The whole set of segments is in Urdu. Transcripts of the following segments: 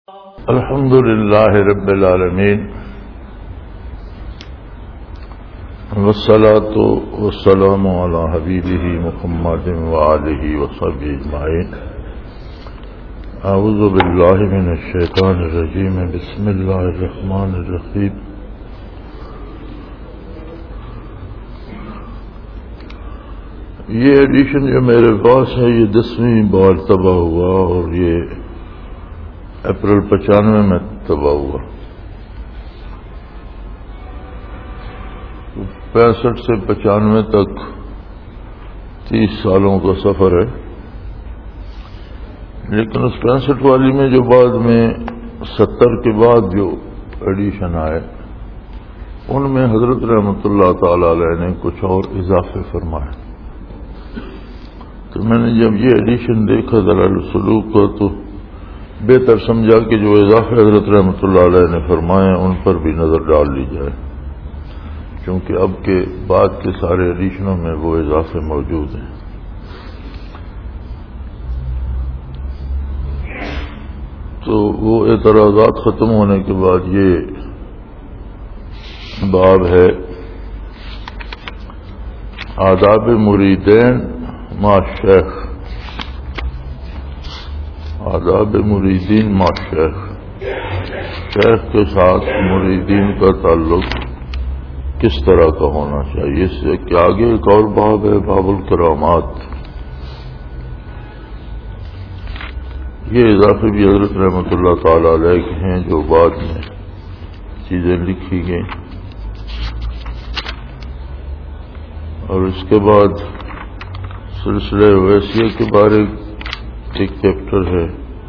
الحمد للہ رب العالمین والصلاة والسلام علی حبیبہ محمد وآلہ وصحبہ اجمعین. اعوذ باللہ من الشیطان الرجیم. بسم اللہ الرحمن الرحیم. یہ ایڈیشن جو میرے پاس ہے یہ 10ویں بار طبع ہوا اور یہ اپریل 95 میں طبع ہوا. 65 سے 95 تک 30 سالوں کا سفر ہے. لیکن اس 65 والی میں جو بعد میں 70 کے بعد جو ایڈیشن آئے ان میں حضرت رحمۃ اللہ تعالی علیہ نے کچھ اور اضافے فرمائے. تو میں نے جب یہ ایڈیشن دیکھا دلائل السلوک کا تو بہتر سمجھا کہ جو اضافے حضرت رحمۃ اللہ علیہ نے فرمائے ان پر بھی نظر ڈال لی جائے، کیونکہ اب کے بعد کے سارے ایڈیشنوں میں وہ اضافے موجود ہیں. تو وہ اعتراضات ختم ہونے کے بعد یہ باب ہے آداب مریدین مع شیخ. آداب مریدین مع شیخ، شیخ کے ساتھ مریدین کا تعلق کس طرح کا ہونا چاہیے. اس سے کہ آگے ایک اور باب ہے باب الکرامات. یہ اضافے بھی حضرت رحمۃ اللہ تعالی علیہ کے ہیں جو بعد میں چیزیں لکھی گئیں. اور اس کے بعد سلسلہ ویسیہ کے بارے ایک چیپٹر ہے.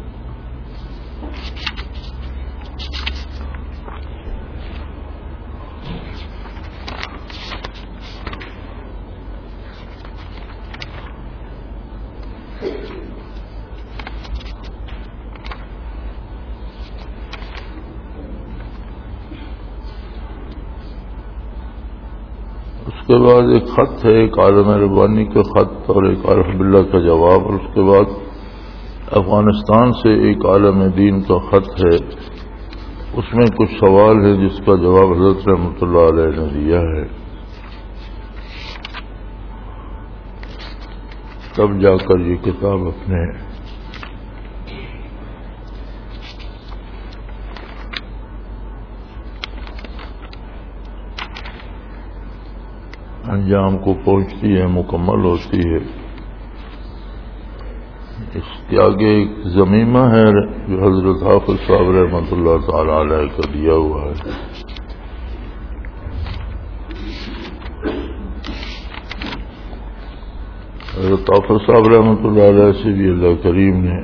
اس کے بعد ایک خط ہے، ایک عالم ربانی کا خط اور ایک عارف باللہ کا جواب. اور اس کے بعد افغانستان سے ایک عالم دین کا خط ہے. اس میں کچھ سوال ہے جس کا جواب حضرت رحمۃ اللہ علیہ نے دیا ہے. تب جا کر یہ کتاب اپنے انجام کو پہنچتی ہے، مکمل ہوتی ہے. اس کے آگے ایک ضمیمہ ہے جو حضرت حافظ صاحب رحمۃ اللہ تعالی علیہ کا دیا ہوا ہے. حضرت حافظ صاحب رحمۃ اللہ علیہ سے بھی اللہ کریم نے،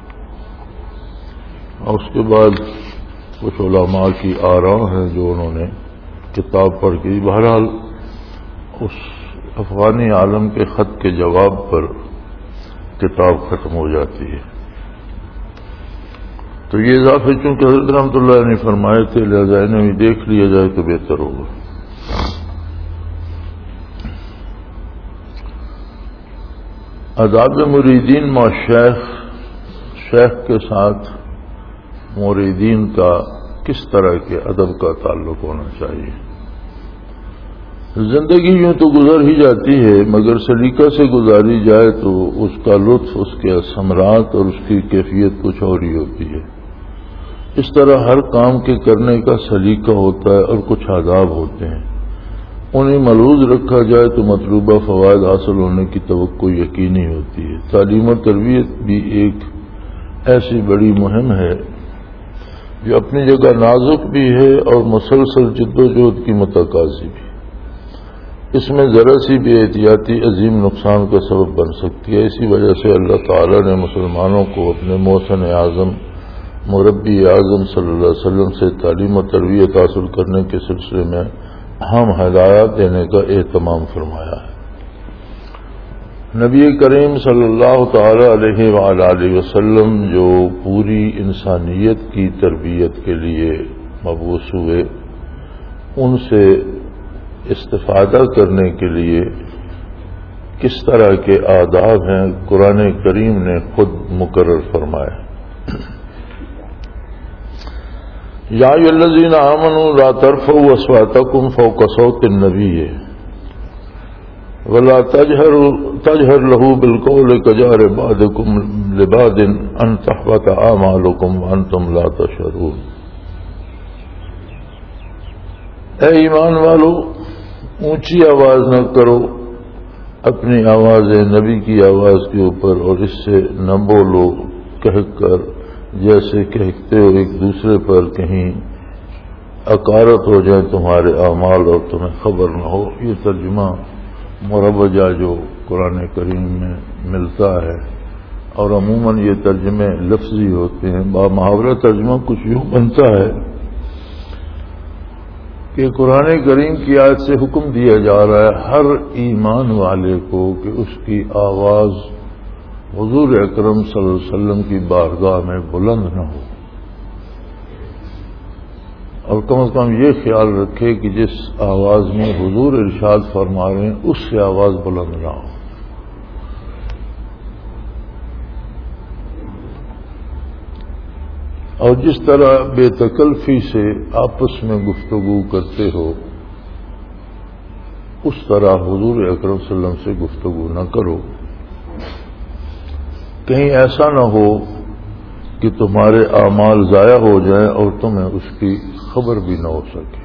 اور اس کے بعد کچھ علماء کی آراء ہیں جو انہوں نے کتاب پڑھ کے بہرحال اس افغانی عالم کے خط کے جواب پر کتاب ختم ہو جاتی ہے. تو یہ اضافے چونکہ حضرت رحمۃ اللہ نے فرمائے تھے لہذا انہیں بھی دیکھ لیا جائے تو بہتر ہوگا. آداب مریدین مع شیخ، شیخ کے ساتھ مریدین کا کس طرح کے ادب کا تعلق ہونا چاہیے. زندگی یوں تو گزر ہی جاتی ہے مگر سلیقہ سے گزاری جائے تو اس کا لطف، اس کے ثمرات اور اس کی کیفیت کچھ اور ہی ہوتی ہے. اس طرح ہر کام کے کرنے کا سلیقہ ہوتا ہے اور کچھ آداب ہوتے ہیں. انہیں ملحوظ رکھا جائے تو مطلوبہ فوائد حاصل ہونے کی توقع یقینی ہوتی ہے. تعلیم و تربیت بھی ایک ایسی بڑی مہم ہے جو اپنی جگہ نازک بھی ہے اور مسلسل جد و جہد کی متقاضی بھی. اس میں ذرا سی بے احتیاطی عظیم نقصان کا سبب بن سکتی ہے. اسی وجہ سے اللہ تعالی نے مسلمانوں کو اپنے محسن اعظم مربی اعظم صلی اللہ علیہ وسلم سے تعلیم و تربیت حاصل کرنے کے سلسلے میں اہم ہدایات دینے کا اہتمام فرمایا ہے. نبی کریم صلی اللہ تعالی علیہ وآلہ وسلم جو پوری انسانیت کی تربیت کے لیے مبعوث ہوئے، ان سے استفادہ کرنے کے لیے کس طرح کے آداب ہیں قرآن کریم نے خود مقرر فرمائے. یا ایھا الذین آمنوا لا ترفعوا اصواتکم فوق صوت النبی ولا تجهر له بالقول كجهر بعضكم لبعض ان تحبط اعمالكم وانتم لا تشعرون۔ اے ایمان والو، اونچی آواز نہ کرو اپنی آواز نبی کی آواز کے اوپر، اور اس سے نہ بولو کہہ کر جیسے کہتے ہو ایک دوسرے پر، کہیں اکارت ہو جائے تمہارے اعمال اور تمہیں خبر نہ ہو۔ یہ ترجمہ مروجہ جو قرآن کریم میں ملتا ہے، اور عموماً یہ ترجمے لفظی ہوتے ہیں۔ بامحاورہ ترجمہ کچھ یوں بنتا ہے کہ قرآن کریم کی آیت سے حکم دیا جا رہا ہے ہر ایمان والے کو کہ اس کی آواز حضور اکرم صلی اللہ علیہ وسلم کی بارگاہ میں بلند نہ ہو، اور کم از کم یہ خیال رکھے کہ جس آواز میں حضور ارشاد فرما رہے ہیں اس سے آواز بلند نہ ہو۔ اور جس طرح بے تکلفی سے آپس میں گفتگو کرتے ہو، اس طرح حضور اکرم صلی اللہ علیہ وسلم سے گفتگو نہ کرو، کہیں ایسا نہ ہو کہ تمہارے اعمال ضائع ہو جائیں اور تمہیں اس کی خبر بھی نہ ہو سکے۔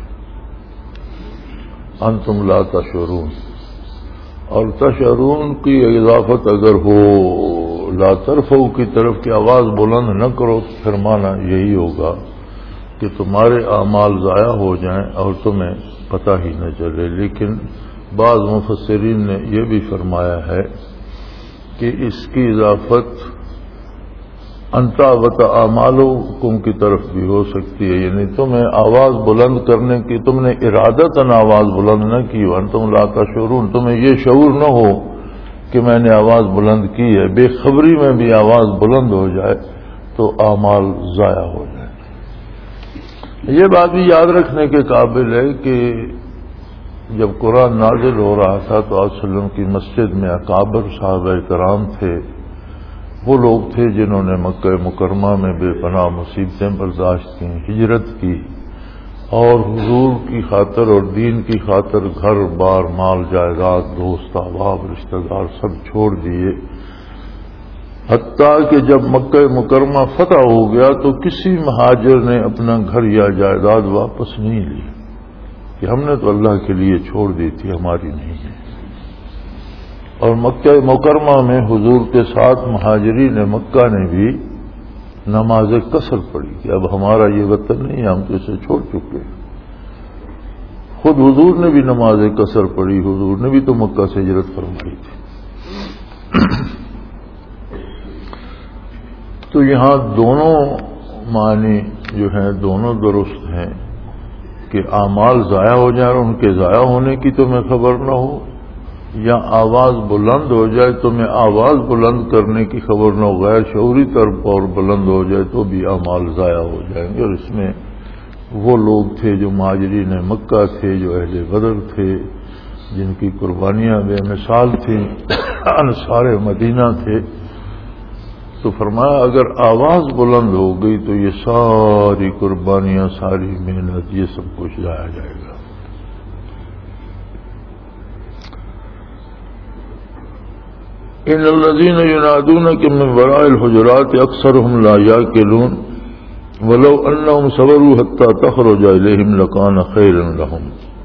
انتم لا تشعرون، اور تشعرون کی اضافت اگر ہو لا ترفعوا کی طرف کی آواز بلند نہ کرو، پھر معنی یہی ہوگا کہ تمہارے اعمال ضائع ہو جائیں اور تمہیں پتہ ہی نہ چلے۔ لیکن بعض مفسرین نے یہ بھی فرمایا ہے کہ اس کی اضافت انتا وت اعمالکم کی طرف بھی ہو سکتی ہے، یعنی تمہیں آواز بلند کرنے کی، تم نے ارادتاً آواز بلند نہ کی، وانتم لا تشعرون، تمہیں یہ شعور نہ ہو کہ میں نے آواز بلند کی ہے، بے خبری میں بھی آواز بلند ہو جائے تو اعمال ضائع ہو جائے۔ یہ بات بھی یاد رکھنے کے قابل ہے کہ جب قرآن نازل ہو رہا تھا تو آپ صلی اللہ علیہ وسلم کی مسجد میں اکابر صحابہ کرام تھے، وہ لوگ تھے جنہوں نے مکہ مکرمہ میں بے پناہ مصیبتیں برداشت کی، ہجرت کی، اور حضور کی خاطر اور دین کی خاطر گھر بار مال جائیداد دوست احباب رشتہ دار سب چھوڑ دیے، حتیٰ کہ جب مکہ مکرمہ فتح ہو گیا تو کسی مہاجر نے اپنا گھر یا جائیداد واپس نہیں لی کہ ہم نے تو اللہ کے لیے چھوڑ دی تھی، ہماری نہیں ہے۔ اور مکہ مکرمہ میں حضور کے ساتھ مہاجرین مکہ نے بھی نماز قصر پڑھی کہ اب ہمارا یہ وطن نہیں، ہم تو اسے چھوڑ چکے۔ خود حضور نے بھی نماز قصر پڑھی، حضور نے بھی تو مکہ سے ہجرت فرمائی تھی۔ تو یہاں دونوں معنی جو ہیں دونوں درست ہیں کہ اعمال ضائع ہو جائیں اور ان کے ضائع ہونے کی تمہیں خبر نہ ہو، یا آواز بلند ہو جائے تمہیں آواز بلند کرنے کی خبر نہ ہو، غیر شعوری طور پر بلند ہو جائے تو بھی اعمال ضائع ہو جائیں گے۔ اور اس میں وہ لوگ تھے جو مہاجرین مکہ تھے، جو اہل بدر تھے، جن کی قربانیاں بے مثال تھیں، انصار مدینہ تھے۔ تو فرمایا اگر آواز بلند ہو گئی تو یہ ساری قربانیاں، ساری محنت، یہ سب کچھ ضائع جائے گا۔ ان الذين ينادونك من وراء الحجرات اکثرهم لا يعقلون ولو انهم صبروا حتى تخرج اليهم لكان خيرا لهم۔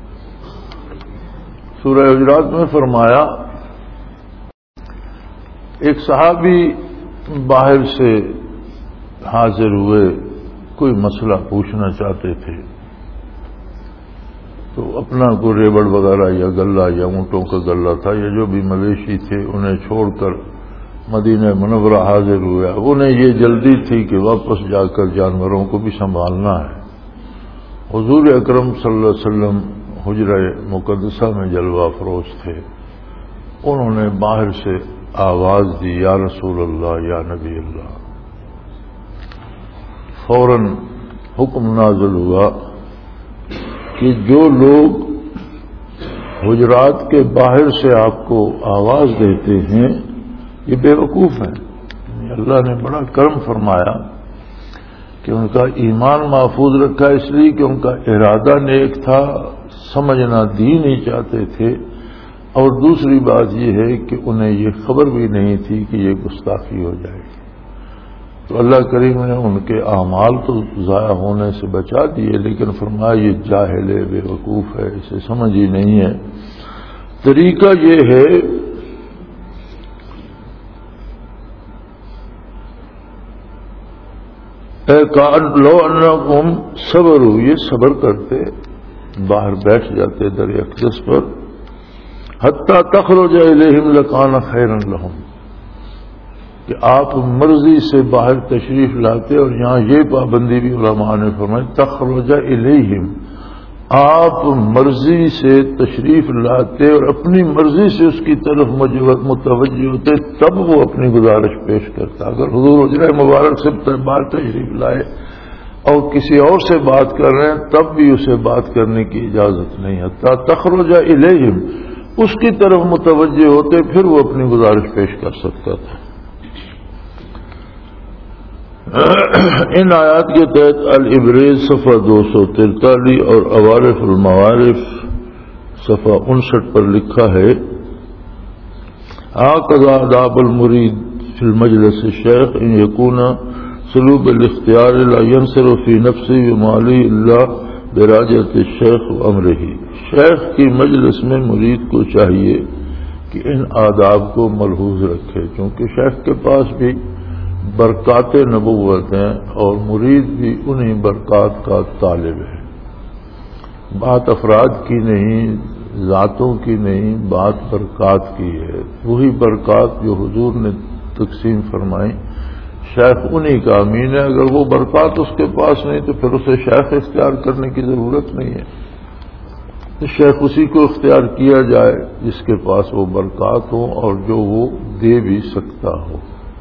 سورہ حجرات میں فرمایا ایک صحابی باہر سے حاضر ہوئے، کوئی مسئلہ پوچھنا چاہتے تھے، تو اپنا کوئی ریبڑ وغیرہ یا گلہ یا اونٹوں کا گلہ تھا یا جو بھی مویشی تھے انہیں چھوڑ کر مدینہ منورہ حاضر ہوا۔ انہیں یہ جلدی تھی کہ واپس جا کر جانوروں کو بھی سنبھالنا ہے۔ حضور اکرم صلی اللہ علیہ وسلم حجرہ مقدسہ میں جلوہ افروز تھے، انہوں نے باہر سے آواز دی یا رسول اللہ یا نبی اللہ۔ فوراً حکم نازل ہوا کہ جو لوگ حجرات کے باہر سے آپ کو آواز دیتے ہیں یہ بے وقوف ہیں۔ اللہ نے بڑا کرم فرمایا کہ ان کا ایمان محفوظ رکھا اس لیے کہ ان کا ارادہ نیک تھا، سمجھنا دین ہی چاہتے تھے، اور دوسری بات یہ ہے کہ انہیں یہ خبر بھی نہیں تھی کہ یہ گستاخی ہو جائے گی۔ تو اللہ کریم نے ان کے اعمال تو ضائع ہونے سے بچا دیے، لیکن فرمایا یہ جاہل ہے، بے وقوف ہے، اسے سمجھ ہی نہیں ہے۔ طریقہ یہ ہے لو انکم صبروا، یہ صبر کرتے، باہر بیٹھ جاتے در اقدس پر، حتی تخرج الیہم لکان خیرا لہم، کہ آپ مرضی سے باہر تشریف لاتے، اور یہاں یہ پابندی بھی علماء نے فرمائی تخرج الیہم، آپ مرضی سے تشریف لاتے اور اپنی مرضی سے اس کی طرف متوجہ ہوتے، تب وہ اپنی گزارش پیش کرتا۔ اگر حضور حجرہ مبارک سے باہر تشریف لائے اور کسی اور سے بات کر رہے ہیں تب بھی اسے بات کرنے کی اجازت نہیں ہے، حتی تخرج الیہم، اس کی طرف متوجہ ہوتے پھر وہ اپنی گزارش پیش کر سکتا تھا۔ ان آیات کے تحت الابریز صفحہ 243 اور عوارف المعارف صفحہ 59 پر لکھا ہے، هكذا آداب المرید فی المجلس الشیخ ان یکون سلوب الاختیار لا ينصر فی نفسی ومالی اللہ براجعۃ الشیخ وامرہ، شیخ کی مجلس میں مرید کو چاہیے کہ ان آداب کو ملحوظ رکھے، چونکہ شیخ کے پاس بھی برکات نبوت ہیں اور مرید بھی انہی برکات کا طالب ہے۔ بات افراد کی نہیں، ذاتوں کی نہیں، بات برکات کی ہے۔ وہی برکات جو حضور نے تقسیم فرمائی، شیخ انہی کا امین ہے۔ اگر وہ برکات اس کے پاس نہیں تو پھر اسے شیخ اختیار کرنے کی ضرورت نہیں ہے، تو شیخ اسی کو اختیار کیا جائے جس کے پاس وہ برکات ہوں اور جو وہ دے بھی سکتا ہو۔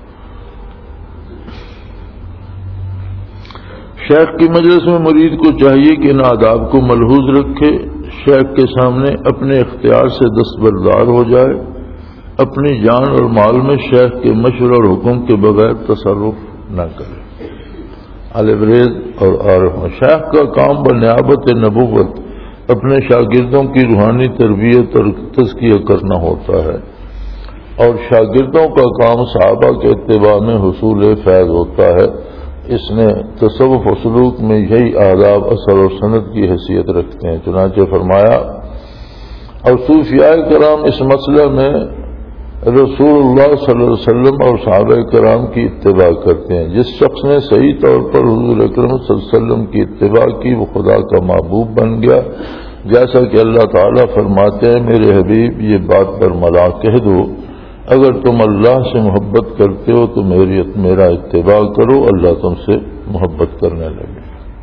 شیخ کی مجلس میں مرید کو چاہیے کہ ان آداب کو ملحوظ رکھے، شیخ کے سامنے اپنے اختیار سے دستبردار ہو جائے، اپنی جان اور مال میں شیخ کے مشورہ اور حکم کے بغیر تصرف نہ کرے۔ الابریز اور عارف، شیخ کا کام بنیابت نبوت اپنے شاگردوں کی روحانی تربیت اور تزکیہ کرنا ہوتا ہے، اور شاگردوں کا کام صحابہ کے اتباع میں حصول فیض ہوتا ہے۔ اس نے تصوف و سلوک میں یہی آداب اثر و سند کی حیثیت رکھتے ہیں۔ چنانچہ فرمایا، اور صوفیاء کرام اس مسئلہ میں رسول اللہ صلی اللہ علیہ وسلم اور صحابہ کرام کی اتباع کرتے ہیں۔ جس شخص نے صحیح طور پر حضور اکرم صلی اللہ علیہ وسلم کی اتباع کی وہ خدا کا محبوب بن گیا، جیسا کہ اللہ تعالیٰ فرماتے ہیں، میرے حبیب یہ بات برملا کہہ دو، اگر تم اللہ سے محبت کرتے ہو تو میرا اتباع کرو، اللہ تم سے محبت کرنے لگے۔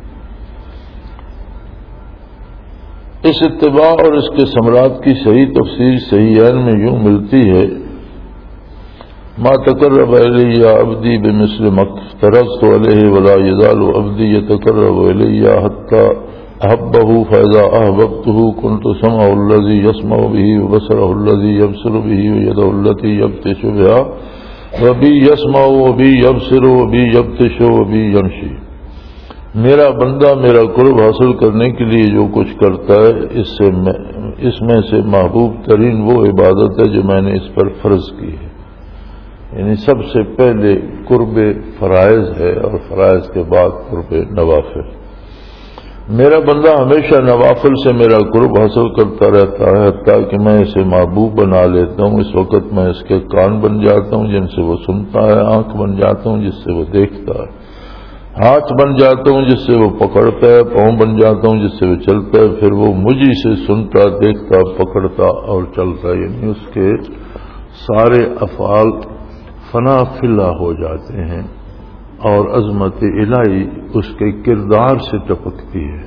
اس اتباع اور اس کے ثمرات کی صحیح تفسیر صحیحین میں یوں ملتی ہے، ما تقرب الی عبدی بمثل ما افترضت علیہ ولا یزال عبدی یتقرب الی حتی احبہ فاذا احببته كنت سمعه الذي يسمع به وبصره الذي يبصر به ويده التي يبطش بها وبي يسمع وبي يبصر وبي يبطش وبي يمشي۔ میرا بندہ میرا قرب حاصل کرنے کے لیے جو کچھ کرتا ہے اس میں سے محبوب ترین وہ عبادت ہے جو میں نے اس پر فرض کی ہے، یعنی سب سے پہلے قرب فرائض ہے اور فرائض کے بعد قرب نوافل۔ میرا بندہ ہمیشہ نوافل سے میرا قرب حاصل کرتا رہتا ہے، حتیٰ کہ میں اسے محبوب بنا لیتا ہوں۔ اس وقت میں اس کے کان بن جاتا ہوں جن سے وہ سنتا ہے، آنکھ بن جاتا ہوں جس سے وہ دیکھتا ہے، ہاتھ بن جاتا ہوں جس سے وہ پکڑتا ہے، پاؤں بن جاتا ہوں جس سے وہ چلتا ہے، پھر وہ مجھے سے سنتا، دیکھتا، پکڑتا اور چلتا، یعنی اس کے سارے افعال فنا فلا ہو جاتے ہیں اور عظمت الہی اس کے کردار سے ٹپکتی ہے۔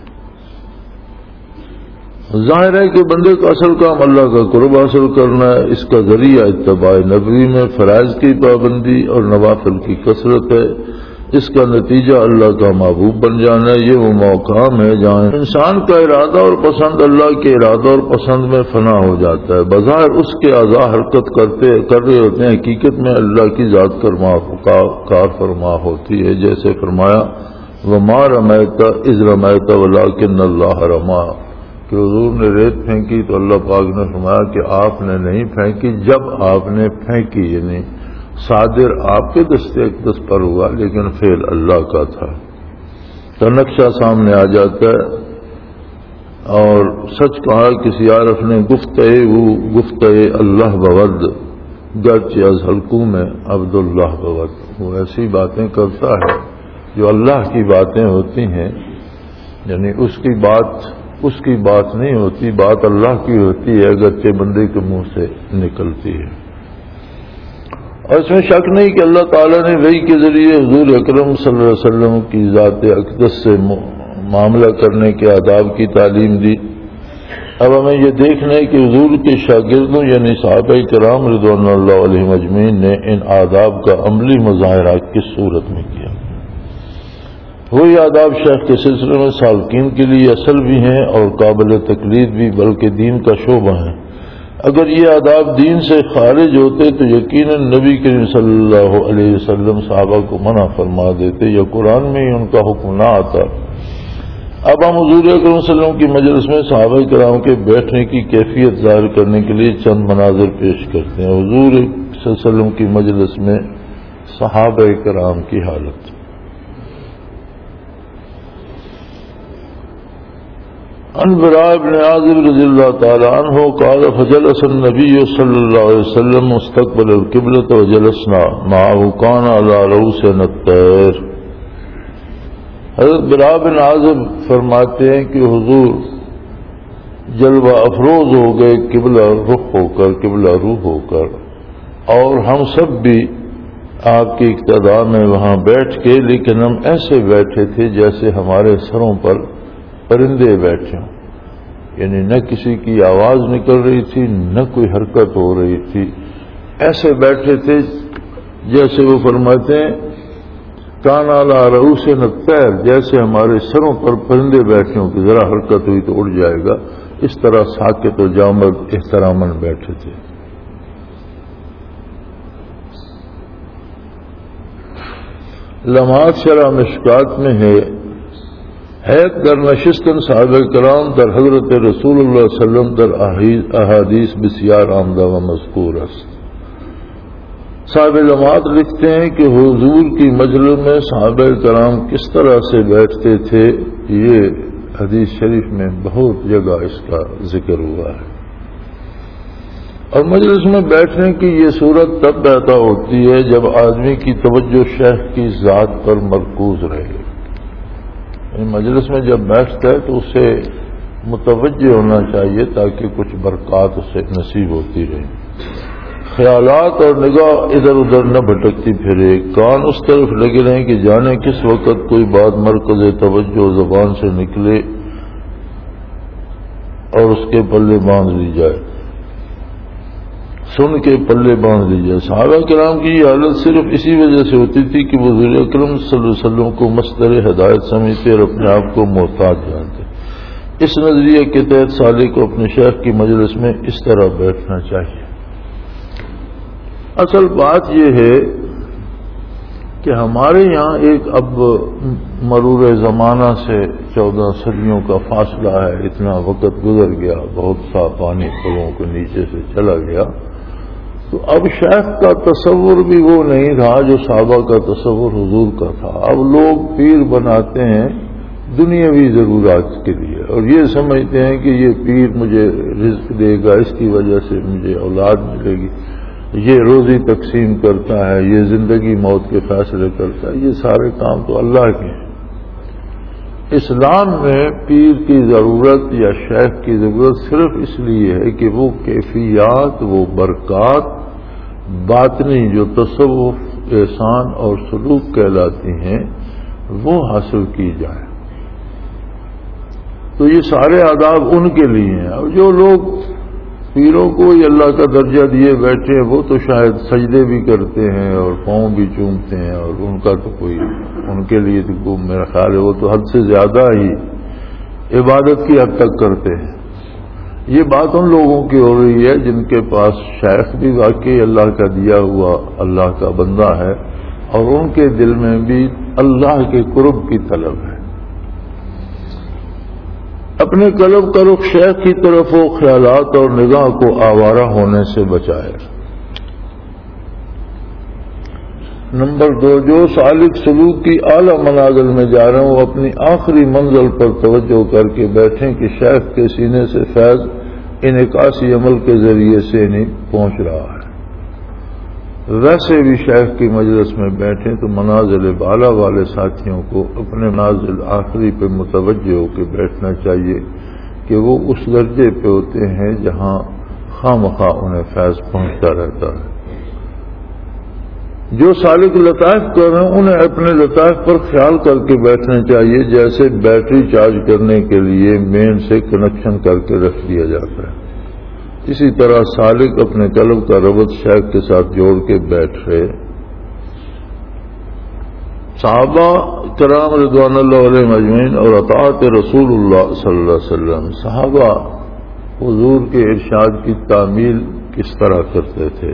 ظاہر ہے کہ بندے کا اصل کام اللہ کا قرب حاصل کرنا ہے، اس کا ذریعہ اتباع نبوی میں فرائض کی پابندی اور نوافل کی کثرت ہے، اس کا نتیجہ اللہ کا محبوب بن جانا ہے۔ یہ وہ مقام ہے جہاں انسان کا ارادہ اور پسند اللہ کے ارادہ اور پسند میں فنا ہو جاتا ہے۔ بظاہر اس کے اعضاء حرکت کر رہے ہوتے ہیں، حقیقت میں اللہ کی ذات کار فرما ہوتی ہے، جیسے فرمایا وما رمیت اذ رمیت ولکن اللہ رما، کہ حضور نے ریت پھینکی تو اللہ پاک نے فرمایا کہ آپ نے نہیں پھینکی جب آپ نے پھینکی، یعنی صادر آپ کے دست اقدس پر ہوا لیکن فعل اللہ کا تھا۔ تو نقشہ سامنے آ جاتا ہے، اور سچ کہا کسی عارف نے گفتئے اللہ بود گرچہ از حلقوں میں عبداللہ بود، وہ ایسی باتیں کرتا ہے جو اللہ کی باتیں ہوتی ہیں، یعنی اس کی بات نہیں ہوتی، بات اللہ کی ہوتی ہے اگرچہ بندے کے منہ سے نکلتی ہے۔ اور اس میں شک نہیں کہ اللہ تعالیٰ نے وحی کے ذریعے حضور اکرم صلی اللہ علیہ وسلم کی ذات اقدس سے معاملہ کرنے کے آداب کی تعلیم دی۔ اب ہمیں یہ دیکھنا ہے کہ حضور کے شاگردوں یعنی صحابہ کرام رضوان اللہ علیہم اجمعین نے ان آداب کا عملی مظاہرہ کس صورت میں کیا۔ وہی آداب شیخ کے سلسلے میں سالکین کے لیے اصل بھی ہیں اور قابل تقلید بھی، بلکہ دین کا شعبہ ہیں۔ اگر یہ آداب دین سے خارج ہوتے تو یقیناً نبی کریم صلی اللہ علیہ وسلم صحابہ کو منع فرما دیتے یا قرآن میں ہی ان کا حکم نہ آتا۔ اب ہم حضور اکرم صلی اللہ علیہ وسلم کی مجلس میں صحابہ کرام کے بیٹھنے کی کیفیت ظاہر کرنے کے لیے چند مناظر پیش کرتے ہیں۔ حضور صلی اللہ علیہ وسلم کی مجلس میں صحابہ کرام کی حالت۔ عن براء بن عازب رضی اللہ تعالی عنہ قال فجلس النبی صلی اللہ علیہ وسلم مستقبل القبلة وجلسنا معه كان على رؤوسنا الطير۔ حضرت براء بن عازب فرماتے ہیں کہ حضور جلوہ افروز ہو گئے قبلہ رخ ہو کر، قبلہ روح ہو کر، اور ہم سب بھی آپ کی اقتداء میں وہاں بیٹھ کے، لیکن ہم ایسے بیٹھے تھے جیسے ہمارے سروں پر پرندے بیٹھے ہوں، یعنی نہ کسی کی آواز نکل رہی تھی نہ کوئی حرکت ہو رہی تھی، ایسے بیٹھے تھے جیسے وہ فرماتے ہیں کان علی رؤوسنا الطیر، جیسے ہمارے سروں پر پرندے بیٹھے ہوں کہ ذرا حرکت ہوئی تو اڑ جائے گا، اس طرح ساکت و جامد احتراماً بیٹھے تھے۔ لمحات شرح مشکات میں ہے در نشستن صحابہ کرام در حضرت رسول اللہ صلی اللہ علیہ وسلم در احادیث بسیار آمدہ و مذکور است۔ صاحب لمحات لکھتے ہیں کہ حضور کی مجلس میں صحابہ کرام کس طرح سے بیٹھتے تھے، یہ حدیث شریف میں بہت جگہ اس کا ذکر ہوا ہے۔ اور مجلس میں بیٹھنے کی یہ صورت تب پیدا ہوتی ہے جب آدمی کی توجہ شیخ کی ذات پر مرکوز رہے۔ مجلس میں جب بیٹھتا ہے تو اسے متوجہ ہونا چاہیے تاکہ کچھ برکات اسے نصیب ہوتی رہے، خیالات اور نگاہ ادھر ادھر نہ بھٹکتی پھرے، کان اس طرف لگے رہیں کہ جانے کس وقت کوئی بات مرکز توجہ زبان سے نکلے اور اس کے پلے باندھ لی جائے، سن کے پلے باندھ لی جائے۔ صحابہ کرام کی یہ حالت صرف اسی وجہ سے ہوتی تھی کہ وہ حضور اکرم صلی اللہ علیہ وسلم کو مصدر ہدایت سمجھتے اور اپنے آپ کو محتاج جانتے۔ اس نظریے کے تحت سالک کو اپنے شیخ کی مجلس میں اس طرح بیٹھنا چاہیے۔ اصل بات یہ ہے کہ ہمارے یہاں ایک اب مرور زمانہ سے 14 صدیوں کا فاصلہ ہے، اتنا وقت گزر گیا، بہت سا پانی پلوں کے نیچے سے چلا گیا، تو اب شیخ کا تصور بھی وہ نہیں رہا جو صحابہ کا تصور حضور کا تھا۔ اب لوگ پیر بناتے ہیں دنیاوی ضرورات کے لیے اور یہ سمجھتے ہیں کہ یہ پیر مجھے رزق دے گا، اس کی وجہ سے مجھے اولاد ملے گی، یہ روزی تقسیم کرتا ہے، یہ زندگی موت کے فیصلے کرتا ہے، یہ سارے کام تو اللہ کے ہیں۔ اسلام میں پیر کی ضرورت یا شیخ کی ضرورت صرف اس لیے ہے کہ وہ کیفیات، وہ برکات باطنی جو تصوف، احسان اور سلوک کہلاتی ہیں وہ حاصل کی جائے۔ تو یہ سارے آداب ان کے لیے ہیں۔ اور جو لوگ پیروں کو یہ اللہ کا درجہ دیے بیٹھے ہیں وہ تو شاید سجدے بھی کرتے ہیں اور پاؤں بھی چومتے ہیں، اور ان کا تو کوئی، ان کے لیے تو میرا خیال ہے وہ تو حد سے زیادہ ہی عبادت کی حد تک کرتے ہیں۔ یہ بات ان لوگوں کی ہو رہی ہے جن کے پاس شیخ بھی واقعی اللہ کا دیا ہوا اللہ کا بندہ ہے، اور ان کے دل میں بھی اللہ کے قرب کی طلب ہے. اپنے قلب کا رخ شیخ کی طرف وہ خیالات اور نگاہ کو آوارہ ہونے سے بچائے. نمبر 2، جو سالک سلوک کی اعلیٰ منازل میں جا رہے ہیں وہ اپنی آخری منزل پر توجہ کر کے بیٹھیں کہ شیخ کے سینے سے فیض انعکاسی عمل کے ذریعے سے نہیں پہنچ رہا ہے. ویسے بھی شیخ کی مجلس میں بیٹھیں تو منازل بالا والے ساتھیوں کو اپنے منازل آخری پہ متوجہ ہو کے بیٹھنا چاہیے کہ وہ اس درجے پہ ہوتے ہیں جہاں خواہ مخواہ انہیں فیض پہنچتا رہتا ہے. جو سالک لطائف کر رہے ہیں انہیں اپنے لطائف پر خیال کر کے بیٹھنا چاہیے جیسے بیٹری چارج کرنے کے لیے مین سے کنیکشن کر کے رکھ دیا جاتا ہے. اسی طرح سالک اپنے قلب کا ربط شیخ کے ساتھ جوڑ کے بیٹھ رہے. صحابہ کرام رضوان اللہ علیہم اجمعین اور اطاعت رسول اللہ صلی اللہ علیہ وسلم، صحابہ حضور کے ارشاد کی تعمیل کس طرح کرتے تھے.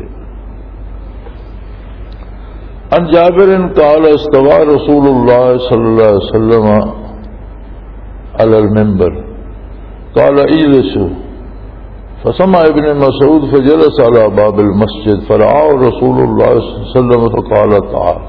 عن جابر قال استوى رسول الله صلى الله عليه وسلم على المنبر قال اجلسوا فسمع ابن مسعود فجلس على باب المسجد فرعاه رسول الله صلى الله عليه وسلم فقال تعال.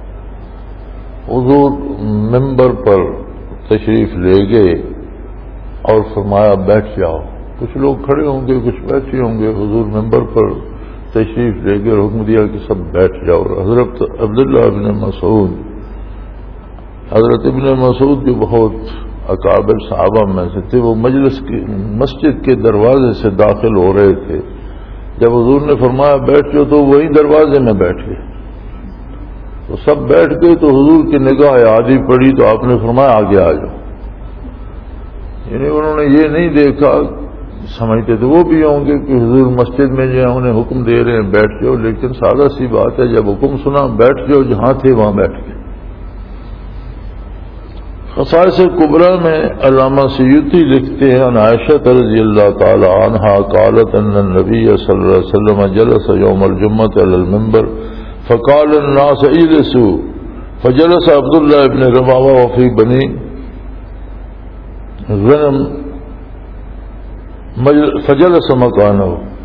حضور منبر پر تشریف لے گئے اور فرمایا بیٹھ جاؤ. کچھ لوگ کھڑے ہوں گے، کچھ بیٹھے ہوں گے. حضور منبر پر تشریف لے کر حکم دیا کہ سب بیٹھ جاؤ. حضرت عبداللہ ابن مسعود، حضرت ابن مسعود جو بہت اکابر صحابہ میں سے تھے، وہ مسجد کے دروازے سے داخل ہو رہے تھے. جب حضور نے فرمایا بیٹھ جاؤ تو وہی دروازے میں بیٹھ گئے. تو سب بیٹھ گئے تو حضور کی نگاہ عادی پڑی تو آپ نے فرمایا آگے آ جاؤ. یعنی انہوں نے یہ نہیں دیکھا، سمجھتے تھے وہ بھی ہوں گے کہ حضور مسجد میں جو ہے انہیں حکم دے رہے ہیں بیٹھ جاؤ، لیکن سادہ سی بات ہے جب حکم سنا بیٹھ جاؤ، جہاں تھے وہاں بیٹھ گئے. خصائص کبریٰ میں علامہ سیوطی لکھتے ہیں عن عائشہ رضی اللہ تعالی عنہا قالت ان النبی صلی اللہ علیہ وسلم جلس یوم الجمعۃ علی المنبر فقال الناس اجلسوا فجلس عبداللہ ابن رواحہ وفی بنی غنم فجلس مکانہ.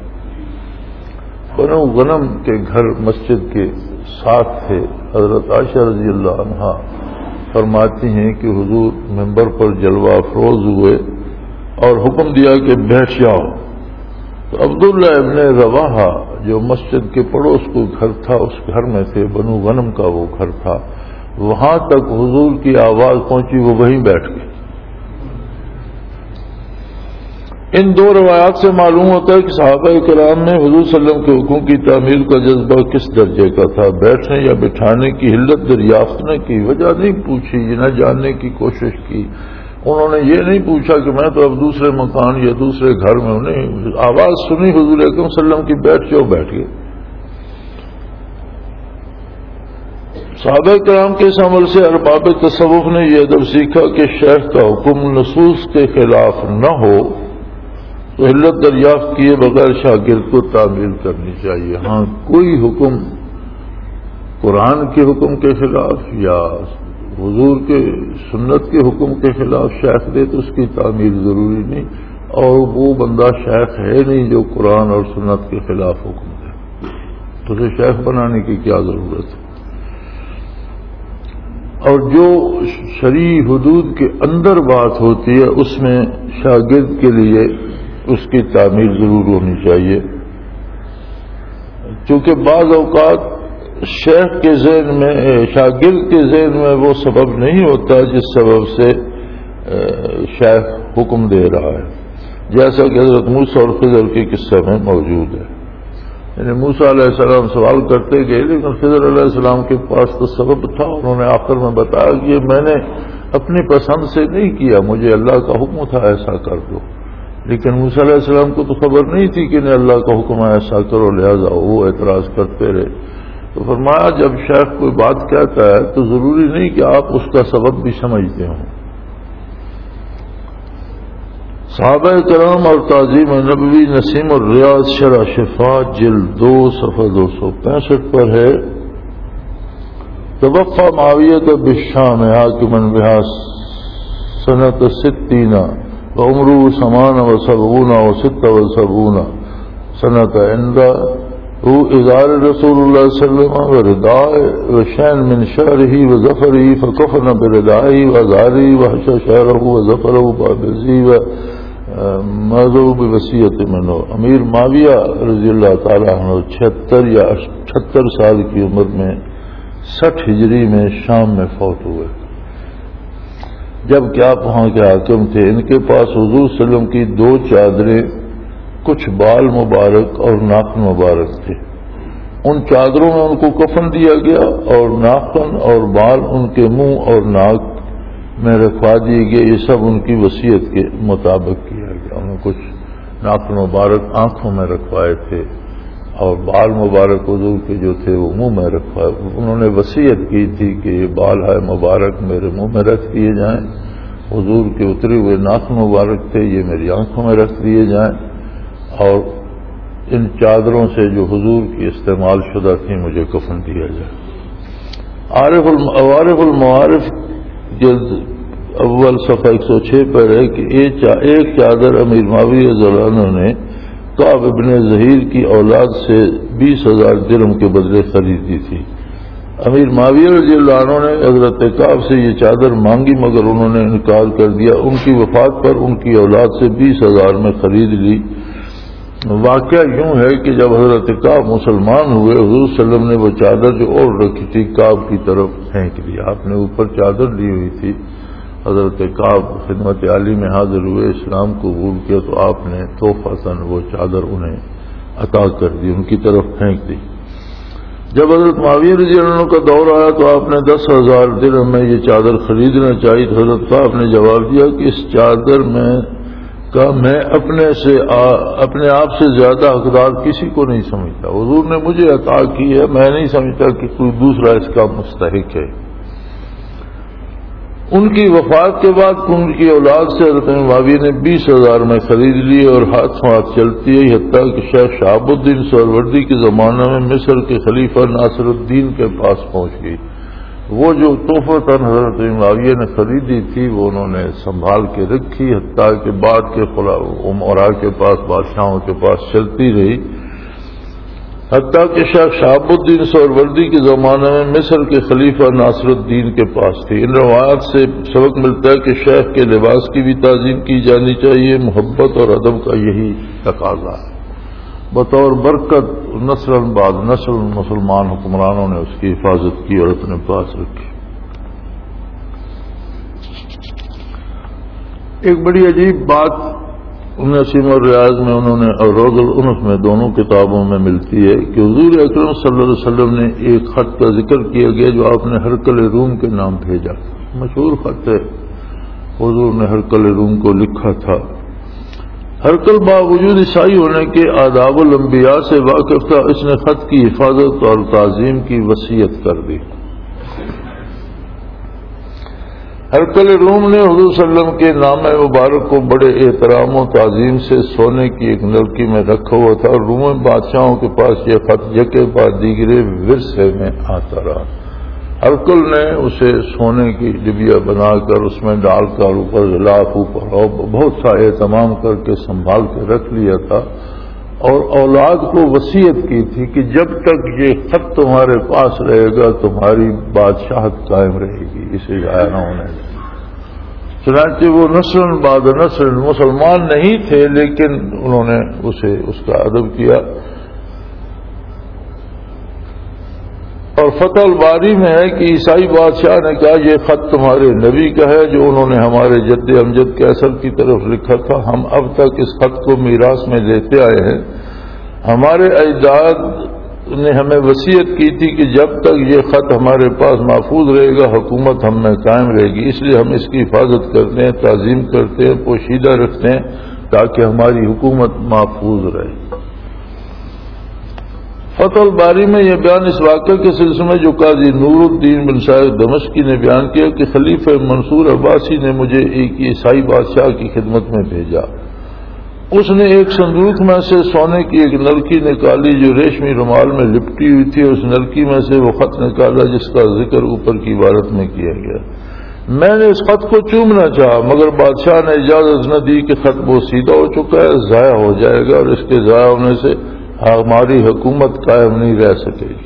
بنو غنم کے گھر مسجد کے ساتھ تھے. حضرت عائشہ رضی اللہ عنہا فرماتی ہیں کہ حضور منبر پر جلوہ افروز ہوئے اور حکم دیا کہ بیٹھ جاؤ. تو عبداللہ ابن رواحہ جو مسجد کے پڑوس کو گھر تھا اس گھر میں تھے، بنو غنم کا وہ گھر تھا، وہاں تک حضور کی آواز پہنچی، وہ وہیں بیٹھ گئے. ان دو روایات سے معلوم ہوتا ہے کہ صحابہ کرام میں حضور صلی اللہ علیہ وسلم کے حکم کی تعمیل کا جذبہ کس درجے کا تھا. بیٹھنے یا بٹھانے کی حلت دریافت نے کی، وجہ نہیں پوچھی، نہ جاننے کی کوشش کی. انہوں نے یہ نہیں پوچھا کہ میں تو اب دوسرے مکان یا دوسرے گھر میں، انہیں آواز سنی حضور اکرم صلی اللہ علیہ وسلم کی بیٹھ جاؤ، بیٹھ گئے. صحابہ کرام کے اس عمل سے ارباب تصوف نے یہ ادب سیکھا کہ شیخ کا حکم نصوص کے خلاف نہ ہو تو علت دریافت کیے بغیر شاگرد کو تعمیل کرنی چاہیے. ہاں کوئی حکم قرآن کے حکم کے خلاف یا حضور کے سنت کے حکم کے خلاف شیخ دے تو اس کی تعمیل ضروری نہیں، اور وہ بندہ شیخ ہے نہیں جو قرآن اور سنت کے خلاف حکم دے، تو اسے شیخ بنانے کی کیا ضرورت ہے. اور جو شرعی حدود کے اندر بات ہوتی ہے اس میں شاگرد کے لیے اس کی تعمیل ضرور ہونی چاہیے، چونکہ بعض اوقات شیخ کے ذہن میں، شاگرد کے ذہن میں وہ سبب نہیں ہوتا جس سبب سے شیخ حکم دے رہا ہے، جیسا کہ حضرت موسیٰ اور خضر کے قصے میں موجود ہے. یعنی موسیٰ علیہ السلام سوال کرتے گئے لیکن خضر علیہ السلام کے پاس تو سبب تھا، انہوں نے آخر میں بتایا کہ میں نے اپنی پسند سے نہیں کیا، مجھے اللہ کا حکم تھا ایسا کر دو. لیکن موسیٰ علیہ السلام کو تو خبر نہیں تھی کہ انہیں اللہ کا حکم ہے ایسا کرو، لہذا وہ اعتراض کرتے رہے. تو فرمایا جب شیخ کوئی بات کہتا ہے تو ضروری نہیں کہ آپ اس کا سبب بھی سمجھتے ہوں. صحابہ کرام اور تعظیم نبوی نسیم الریاض شرح شفا جلد 2 صفحہ 265 پر ہے توفى معاویہ بالشام حاکما بها سنة 60 وعمره 78 و 76 سنة عنده إزار رسول الله صلى الله عليه وسلم ورداء وشان من شعره وظفره فكفن بردائه وأزاره وحشى شعره وظفره بابزه وماذو بوصیت منه. امیر معاویہ رضی اللہ تعالیٰ عنہ 76 یا 78 سال کی عمر میں 60 ہجری میں شام میں فوت ہوئے. جب کہ آپ وہاں کے حاکم تھے. ان کے پاس حضور صلی اللہ علیہ وسلم کی 2 چادریں، کچھ بال مبارک اور ناخن مبارک تھے. ان چادروں میں ان کو کفن دیا گیا اور ناخن اور بال ان کے منہ اور ناک میں رکھوا دیے گئے. یہ سب ان کی وصیت کے مطابق کیا گیا. انہوں نے کچھ ناخن مبارک آنکھوں میں رکھوائے تھے اور بال مبارک حضور کے جو تھے وہ منہ میں رکھوائے. انہوں نے وصیت کی تھی کہ یہ بال ہے مبارک میرے منہ میں رکھ دیے جائیں. حضور کے اترے ہوئے ناخن مبارک تھے، یہ میری آنکھوں میں رکھ دیے جائیں، اور ان چادروں سے جو حضور کی استعمال شدہ تھیں مجھے کفن دیا جائے. عوارف المعارف جلد اول صفحہ 106 پر ہے کہ ایک چادر امیر معاویہ رضی اللہ عنہ نے کعب ابن زہیر کی اولاد سے 20,000 درہم کے بدلے خریدی تھی. امیر معاویہ رضی اللہ عنہ نے حضرت کعب سے یہ چادر مانگی مگر انہوں نے انکار کر دیا. ان کی وفات پر ان کی اولاد سے 20,000 میں خرید لی. واقعہ یوں ہے کہ جب حضرت کعب مسلمان ہوئے، حضور صلی اللہ علیہ وسلم نے وہ چادر جو اوڑھ رکھی تھی کعب کی طرف پھینک دی. آپ نے اوپر چادر لی ہوئی تھی. حضرت کعب خدمت عالی میں حاضر ہوئے، اسلام کو قبول کیا تو آپ نے تحفۃً وہ چادر انہیں عطا کر دی، ان کی طرف پھینک دی. جب حضرت معاویہ رضی اللہ عنہ کا دور آیا تو آپ نے 10,000 درہم میں یہ چادر خریدنا چاہی. حضرت کعب نے جواب دیا کہ اس چادر میں اپنے آپ سے زیادہ حقدار کسی کو نہیں سمجھتا. حضور نے مجھے عطا کی ہے، میں نہیں سمجھتا کہ کوئی دوسرا اس کا مستحق ہے. ان کی وفات کے بعد ان کی اولاد سے حضرت معاویہ نے 20,000 میں خرید لی اور ہاتھوں ہاتھ چلتی ہے، حتیٰ کہ شیخ شہاب الدین سہروردی کے زمانہ میں مصر کے خلیفہ ناصر الدین کے پاس پہنچ گئی. وہ جو تحفتاً حضرت معاویہ نے خریدی تھی وہ انہوں نے سنبھال کے رکھی، حتیٰ کہ بعد کے امراء کے پاس، بادشاہوں کے پاس چلتی رہی، حتیٰ کہ شیخ شہاب الدین سہروردی کے زمانے میں مصر کے خلیفہ ناصر الدین کے پاس تھی. ان روایات سے سبق ملتا ہے کہ شیخ کے لباس کی بھی تعظیم کی جانی چاہیے. محبت اور ادب کا یہی تقاضا ہے. بطور برکت نسل بعد نسل مسلمان حکمرانوں نے اس کی حفاظت کی اور اپنے پاس رکھی. ایک بڑی عجیب بات نسیم اور ریاض میں انہوں نے اور روض الانف میں دونوں کتابوں میں ملتی ہے کہ حضور اکرم صلی اللہ علیہ وسلم نے ایک خط کا ذکر کیا گیا جو آپ نے ہرقل روم کے نام بھیجا. مشہور خط ہے، حضور نے ہرقل روم کو لکھا تھا. ہرقل باوجود عیسائی ہونے کے آداب الانبیاء سے واقف تھا. اس نے خط کی حفاظت اور تعظیم کی وصیت کر دی. ہرقل روم نے حضور صلی اللہ علیہ وسلم کے نام مبارک کو بڑے احترام و تعظیم سے سونے کی ایک نلکی میں رکھا ہوا تھا اور روم بادشاہوں کے پاس یہ خط یکے بعد دیگرے ورثے میں آتا رہا. ہرقل نے اسے سونے کی ڈبیا بنا کر اس میں ڈال کر اوپر غلاف اوپر بہت سا اہتمام کر کے سنبھال کے رکھ لیا تھا اور اولاد کو وصیت کی تھی کہ جب تک یہ خط تمہارے پاس رہے گا تمہاری بادشاہت قائم رہے گی، اسے ضائع نہ ہونے دیں. چنانچہ وہ نسل بعد نسل مسلمان نہیں تھے لیکن انہوں نے اس کا ادب کیا. اور فتح الباری میں ہے کہ عیسائی بادشاہ نے کہا یہ خط تمہارے نبی کا ہے جو انہوں نے ہمارے جد امجد کیسر کی طرف لکھا تھا. ہم اب تک اس خط کو میراث میں لیتے آئے ہیں. ہمارے اجداد نے ہمیں وصیت کی تھی کہ جب تک یہ خط ہمارے پاس محفوظ رہے گا حکومت ہم میں قائم رہے گی، اس لیے ہم اس کی حفاظت کرتے ہیں، تعظیم کرتے ہیں، پوشیدہ رکھتے ہیں تاکہ ہماری حکومت محفوظ رہے. فتح الباری میں یہ بیان اس واقعے کے سلسلے میں جو قاضی نور الدین بن صاحب دمشقی نے بیان کیا کہ خلیفہ منصور عباسی نے مجھے ایک عیسائی بادشاہ کی خدمت میں بھیجا. اس نے ایک صندوق میں سے سونے کی ایک نلکی نکالی جو ریشمی رومال میں لپٹی ہوئی تھی. اس نلکی میں سے وہ خط نکالا جس کا ذکر اوپر کی عبارت میں کیا گیا. میں نے اس خط کو چومنا چاہا مگر بادشاہ نے اجازت نہ دی کہ خط بوسیدہ ہو چکا ہے, ضائع ہو جائے گا اور اس کے ضائع ہونے سے ہماری حکومت قائم نہیں رہ سکے گی.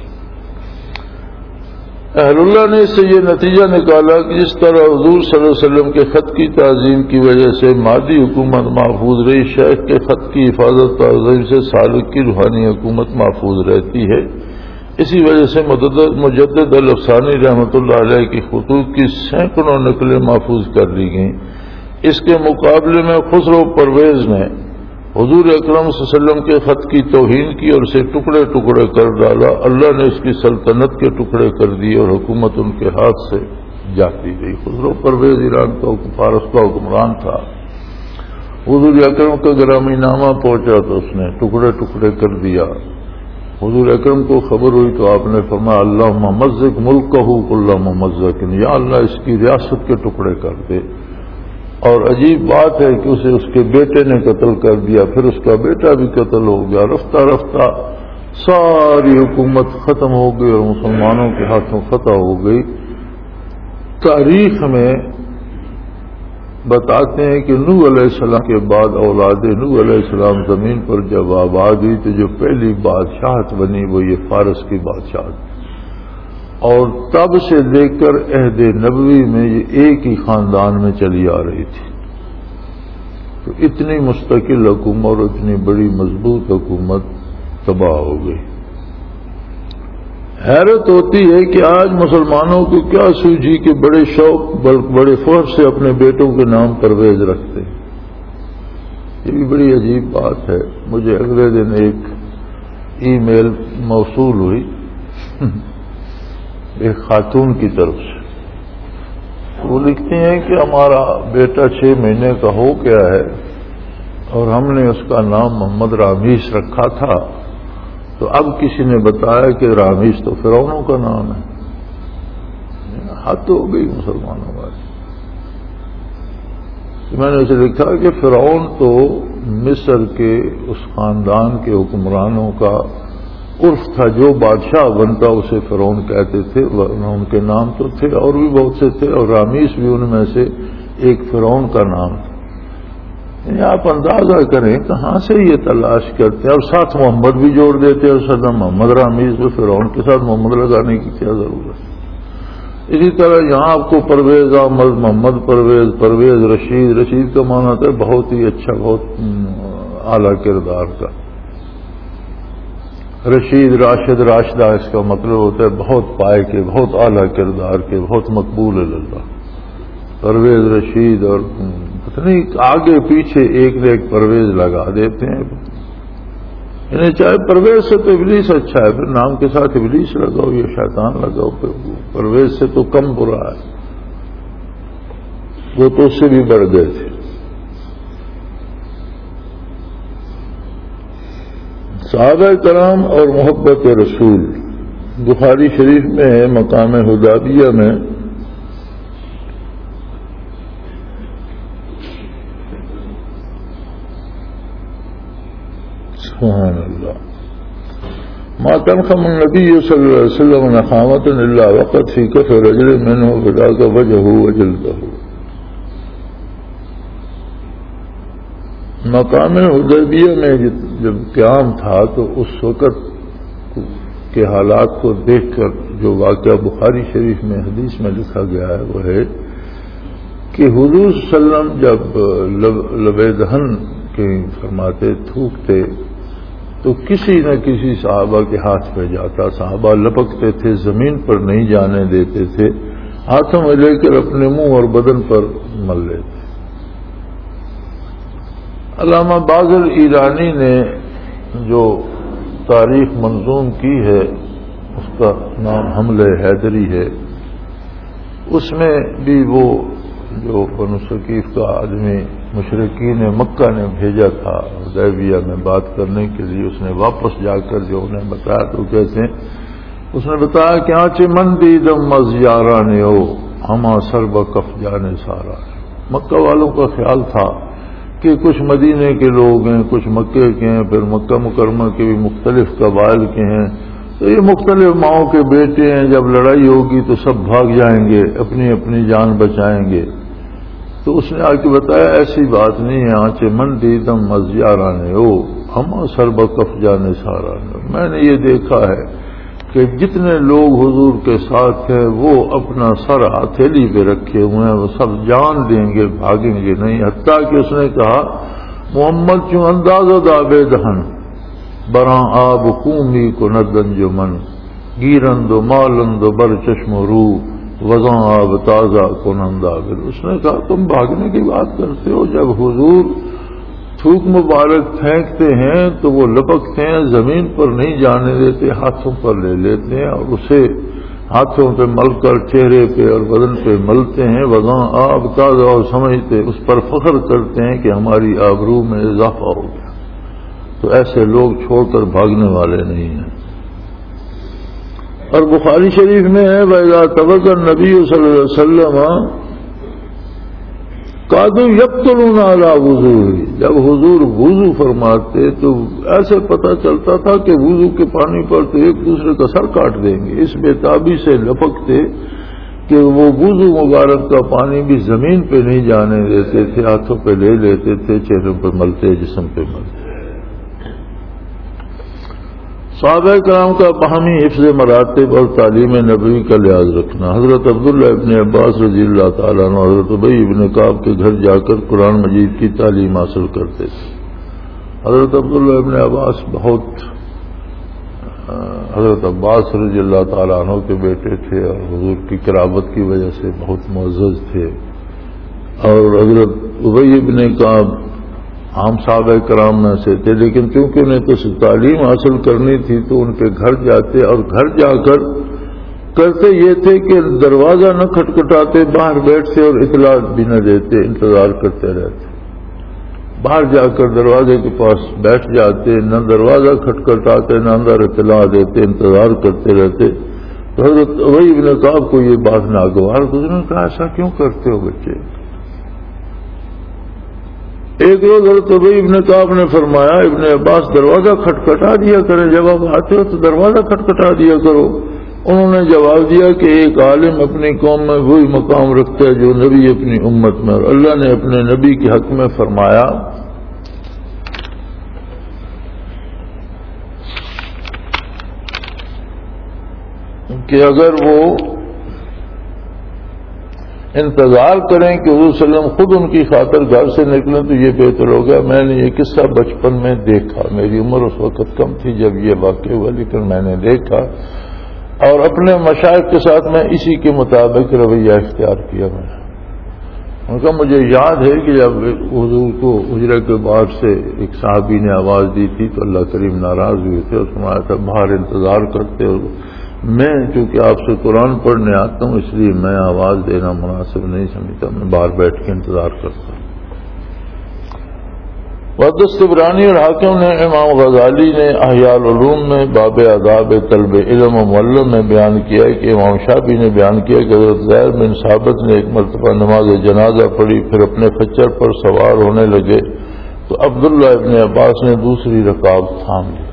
اہل اللہ نے اس سے یہ نتیجہ نکالا کہ جس طرح حضور صلی اللہ علیہ وسلم کے خط کی تعظیم کی وجہ سے مادی حکومت محفوظ رہی, شیخ کے خط کی حفاظت تعظیم سے سالک کی روحانی حکومت محفوظ رہتی ہے. اسی وجہ سے مجدد الافسانی رحمۃ اللہ علیہ کی خطوط کی سینکڑوں نقلیں محفوظ کر لی گئیں. اس کے مقابلے میں خسرو پرویز نے حضور اکرم صلی اللہ علیہ وسلم کے خط کی توہین کی اور اسے ٹکڑے ٹکڑے کر ڈالا. اللہ نے اس کی سلطنت کے ٹکڑے کر دیے اور حکومت ان کے ہاتھ سے جاتی گئی. خسرو پرویز ایران کا فارس کا حکمران تھا. حضور اکرم کا گرامی نامہ پہنچا تو اس نے ٹکڑے ٹکڑے کر دیا. حضور اکرم کو خبر ہوئی تو آپ نے فرمایا اللہم مزق ملکہ کل ممزق, یا اللہ اس کی ریاست کے ٹکڑے کر دے. اور عجیب بات ہے کہ اسے اس کے بیٹے نے قتل کر دیا, پھر اس کا بیٹا بھی قتل ہو گیا. رفتہ رفتہ ساری حکومت ختم ہو گئی اور مسلمانوں کے ہاتھوں فتح ہو گئی. تاریخ میں بتاتے ہیں کہ نوح علیہ السلام کے بعد اولاد نوح علیہ السلام زمین پر جب آباد ہوئی تو جو پہلی بادشاہت بنی وہ یہ فارس کی بادشاہت, اور تب سے لے کر عہد نبوی میں یہ ایک ہی خاندان میں چلی آ رہی تھی. تو اتنی مستقل حکومت اور اتنی بڑی مضبوط حکومت تباہ ہو گئی. حیرت ہوتی ہے کہ آج مسلمانوں کو کیا سوجھی کہ بڑے شوق بڑے فخر سے اپنے بیٹوں کے نام پرویز رکھتے ہیں. یہ بھی بڑی عجیب بات ہے. مجھے اگلے دن ایک ای میل موصول ہوئی ایک خاتون کی طرف سے. وہ لکھتی ہیں کہ ہمارا بیٹا 6 مہینے کا ہو گیا ہے اور ہم نے اس کا نام محمد رامیس رکھا تھا, تو اب کسی نے بتایا کہ رامیس تو فرعونوں کا نام ہے. حد ہو گئی مسلمانوں والی. میں نے اسے لکھا کہ فرعون تو مصر کے اس خاندان کے حکمرانوں کا عرف تھا, جو بادشاہ بنتا اسے فرعون کہتے تھے. ان کے نام تو تھے اور بھی بہت سے تھے, اور رامیس بھی ان میں سے ایک فرعون کا نام تھا. یعنی آپ اندازہ کریں کہاں سے یہ تلاش کرتے ہیں, اور ساتھ محمد بھی جوڑ دیتے اور سدا محمد رامیس, تو فرعون کے ساتھ محمد لگانے کی کیا ضرورت ہے. اسی طرح یہاں آپ کو پرویز احمد, محمد پرویز, پرویز رشید. رشید کا معنی ہوتا ہے بہت ہی اچھا, بہت اعلیٰ کردار کا. رشید راشد راشدہ اس کا مطلب ہوتا ہے بہت پائے کے, بہت اعلیٰ کردار کے, بہت مقبول اللہ. پرویز رشید اور پتہ نہیں آگے پیچھے ایک نے ایک پرویز لگا دیتے ہیں. یعنی چاہے پرویز سے تو ابلیس اچھا ہے, پھر نام کے ساتھ ابلیس لگاؤ یا شیطان لگاؤ, پرویز سے تو کم برا ہے. وہ تو اس سے بھی بڑھ گئے تھے. صحابہ کرام اور محبت رسول. بخاری شریف میں ہے مقام حدیبیہ میں سبحان اللہ ما تنخم النبی صلی اللہ علیہ وسلم نخامت الا وقت فی کف رجل منہ فذاک وجہہ وجلدہ. مقام حدیبیہ میں جب قیام تھا تو اس وقت کے حالات کو دیکھ کر جو واقعہ بخاری شریف میں حدیث میں لکھا گیا ہے وہ ہے کہ حضور صلی اللہ علیہ وسلم جب لب دہن کے فرماتے تھوکتے تو کسی نہ کسی صحابہ کے ہاتھ پہ جاتا. صحابہ لپکتے تھے, زمین پر نہیں جانے دیتے تھے, ہاتھوں میں لے کر اپنے منہ اور بدن پر مل لیتے. علامہ باقر ایرانی نے جو تاریخ منظوم کی ہے اس کا نام حملہ حیدری ہے. اس میں بھی وہ جو بنو ثقیف کا آدمی مشرکین مکہ نے بھیجا تھا حدیبیہ میں بات کرنے کے لیے, اس نے واپس جا کر جو انہیں بتایا تو کیسے اس نے بتایا کہ آنچے من دیدم از یارانے ہو ہما سر بکف جانے سارا. مکہ والوں کا خیال تھا کہ کچھ مدینے کے لوگ ہیں، کچھ مکے کے ہیں، پھر مکہ مکرمہ کے بھی مختلف قبائل کے ہیں، تو یہ مختلف ماؤں کے بیٹے ہیں، جب لڑائی ہوگی تو سب بھاگ جائیں گے، اپنی اپنی جان بچائیں گے۔ تو اس نے آ کے بتایا ایسی بات نہیں ہے، آنچے من دیدم مزیارانے ہو ہم سر بکف جانے سارا۔ میں نے یہ دیکھا ہے کہ جتنے لوگ حضور کے ساتھ ہیں وہ اپنا سر ہتھیلی پہ رکھے ہوئے ہیں، وہ سب جان دیں گے، بھاگیں گے نہیں۔ حتیٰ کہ اس نے کہا محمد چوں اندازہ دابے دہن براں آب خونی کو ندن جو من گیرند و مالند و بر چشم و رو وزاں آب تازہ کو ننداگر۔ اس نے کہا تم بھاگنے کی بات کرتے ہو، جب حضور تھوک مبارک پھینکتے ہیں تو وہ لپکتے ہیں، زمین پر نہیں جانے دیتے، ہاتھوں پر لے لیتے ہیں اور اسے ہاتھوں پہ مل کر چہرے پہ اور بدن پہ ملتے ہیں، وزاں آب تازہ، اور سمجھتے اس پر فخر کرتے ہیں کہ ہماری آبرو میں اضافہ ہو گیا۔ تو ایسے لوگ چھوڑ کر بھاگنے والے نہیں ہیں۔ اور بخاری شریف میں ہے وَإِذَا تَوَضَّأَ النَّبِيُّ صلی اللہ علیہ وسلم قَادُوا يَقْتُلُونَ عَلَى وُضُوئِهِ، جب حضور وضو فرماتے تو ایسے پتہ چلتا تھا کہ وضو کے پانی پر تو ایک دوسرے کا سر کاٹ دیں گے، اس بےتابی سے لپکتے کہ وہ وضو مبارک کا پانی بھی زمین پہ نہیں جانے دیتے تھے، ہاتھوں پہ لے لیتے تھے، چہروں پہ ملتے، جسم پہ ملتے۔ صحابہ کرام کا باہمی حفظ مراتب اور تعلیم نبوی کا لحاظ رکھنا۔ حضرت عبداللہ ابن عباس رضی اللہ تعالیٰ عنہ حضرت ابی ابن کعب کے گھر جا کر قرآن مجید کی تعلیم حاصل کرتے تھے۔ حضرت عبداللہ ابن عباس حضرت عباس رضی اللہ تعالیٰ عنہ کے بیٹے تھے اور حضور کی قرابت کی وجہ سے بہت معزز تھے، اور حضرت ابی ابن کعب عام صحابہ کرام میں سے تھے، لیکن کیونکہ انہیں تو تعلیم حاصل کرنی تھی تو ان کے گھر جاتے، اور گھر جا کر کرتے یہ تھے کہ دروازہ نہ کھٹکھٹاتے، باہر بیٹھتے اور اطلاع بھی نہ دیتے، انتظار کرتے رہتے۔ باہر جا کر دروازے کے پاس بیٹھ جاتے، نہ دروازہ کھٹکھٹاتے، نہ اندر اطلاع دیتے، انتظار کرتے رہتے۔ تو حضرت ابی ابن کعب کو یہ بات ناگوار، تو انہوں نے کہا ایسا کیوں کرتے ہو بچے؟ ایک روز حضرت ابی ابن کعب نے فرمایا ابن عباس دروازہ کھٹکھٹا دیا کریں، جب آپ آتے ہو تو دروازہ کھٹکھٹا دیا کرو۔ انہوں نے جواب دیا کہ ایک عالم اپنی قوم میں وہی مقام رکھتا ہے جو نبی اپنی امت میں، اور اللہ نے اپنے نبی کے حق میں فرمایا کہ اگر وہ انتظار کریں کہ حضور صلی اللہ علیہ وسلم خود ان کی خاطر گھر سے نکلیں تو یہ بہتر ہو گیا۔ میں نے یہ قصہ بچپن میں دیکھا، میری عمر اس وقت کم تھی جب یہ واقع ہوا، لیکن میں نے دیکھا اور اپنے مشائخ کے ساتھ میں اسی کے مطابق رویہ اختیار کیا۔ میں ان کا مجھے یاد ہے کہ جب حضور کو حجرے کے باہر سے ایک صحابی نے آواز دی تھی تو اللہ کریم ناراض ہوئے تھے اور فرمایا تھا باہر انتظار کرتے ہو، میں چونکہ آپ سے قرآن پڑھنے آتا ہوں اس لیے میں آواز دینا مناسب نہیں سمجھتا، میں باہر بیٹھ کے انتظار کرتا ہوں۔ وحدث طبرانی اور حاکم نے امام غزالی نے احیاء العلوم میں باب آداب طلب علم و معلم میں بیان کیا ہے کہ امام شافعی نے بیان کیا کہ حضرت زید بن ثابت نے ایک مرتبہ نماز جنازہ پڑھی، پھر اپنے خچر پر سوار ہونے لگے تو عبداللہ ابن عباس نے دوسری رکعت تھام لی۔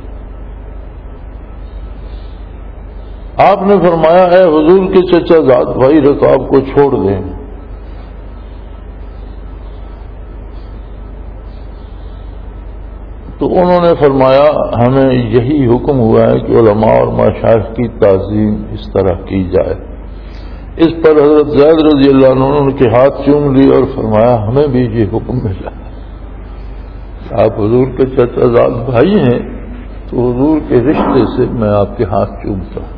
آپ نے فرمایا اے حضور کے چچا زاد بھائی رکعت کو چھوڑ دیں۔ تو انہوں نے فرمایا ہمیں یہی حکم ہوا ہے کہ علماء اور مشائخ کی تعظیم اس طرح کی جائے۔ اس پر حضرت زید رضی اللہ عنہ نے ان کے ہاتھ چوم لی اور فرمایا ہمیں بھی یہ حکم ملا، آپ حضور کے چچا زاد بھائی ہیں تو حضور کے رشتے سے میں آپ کے ہاتھ چومتا ہوں۔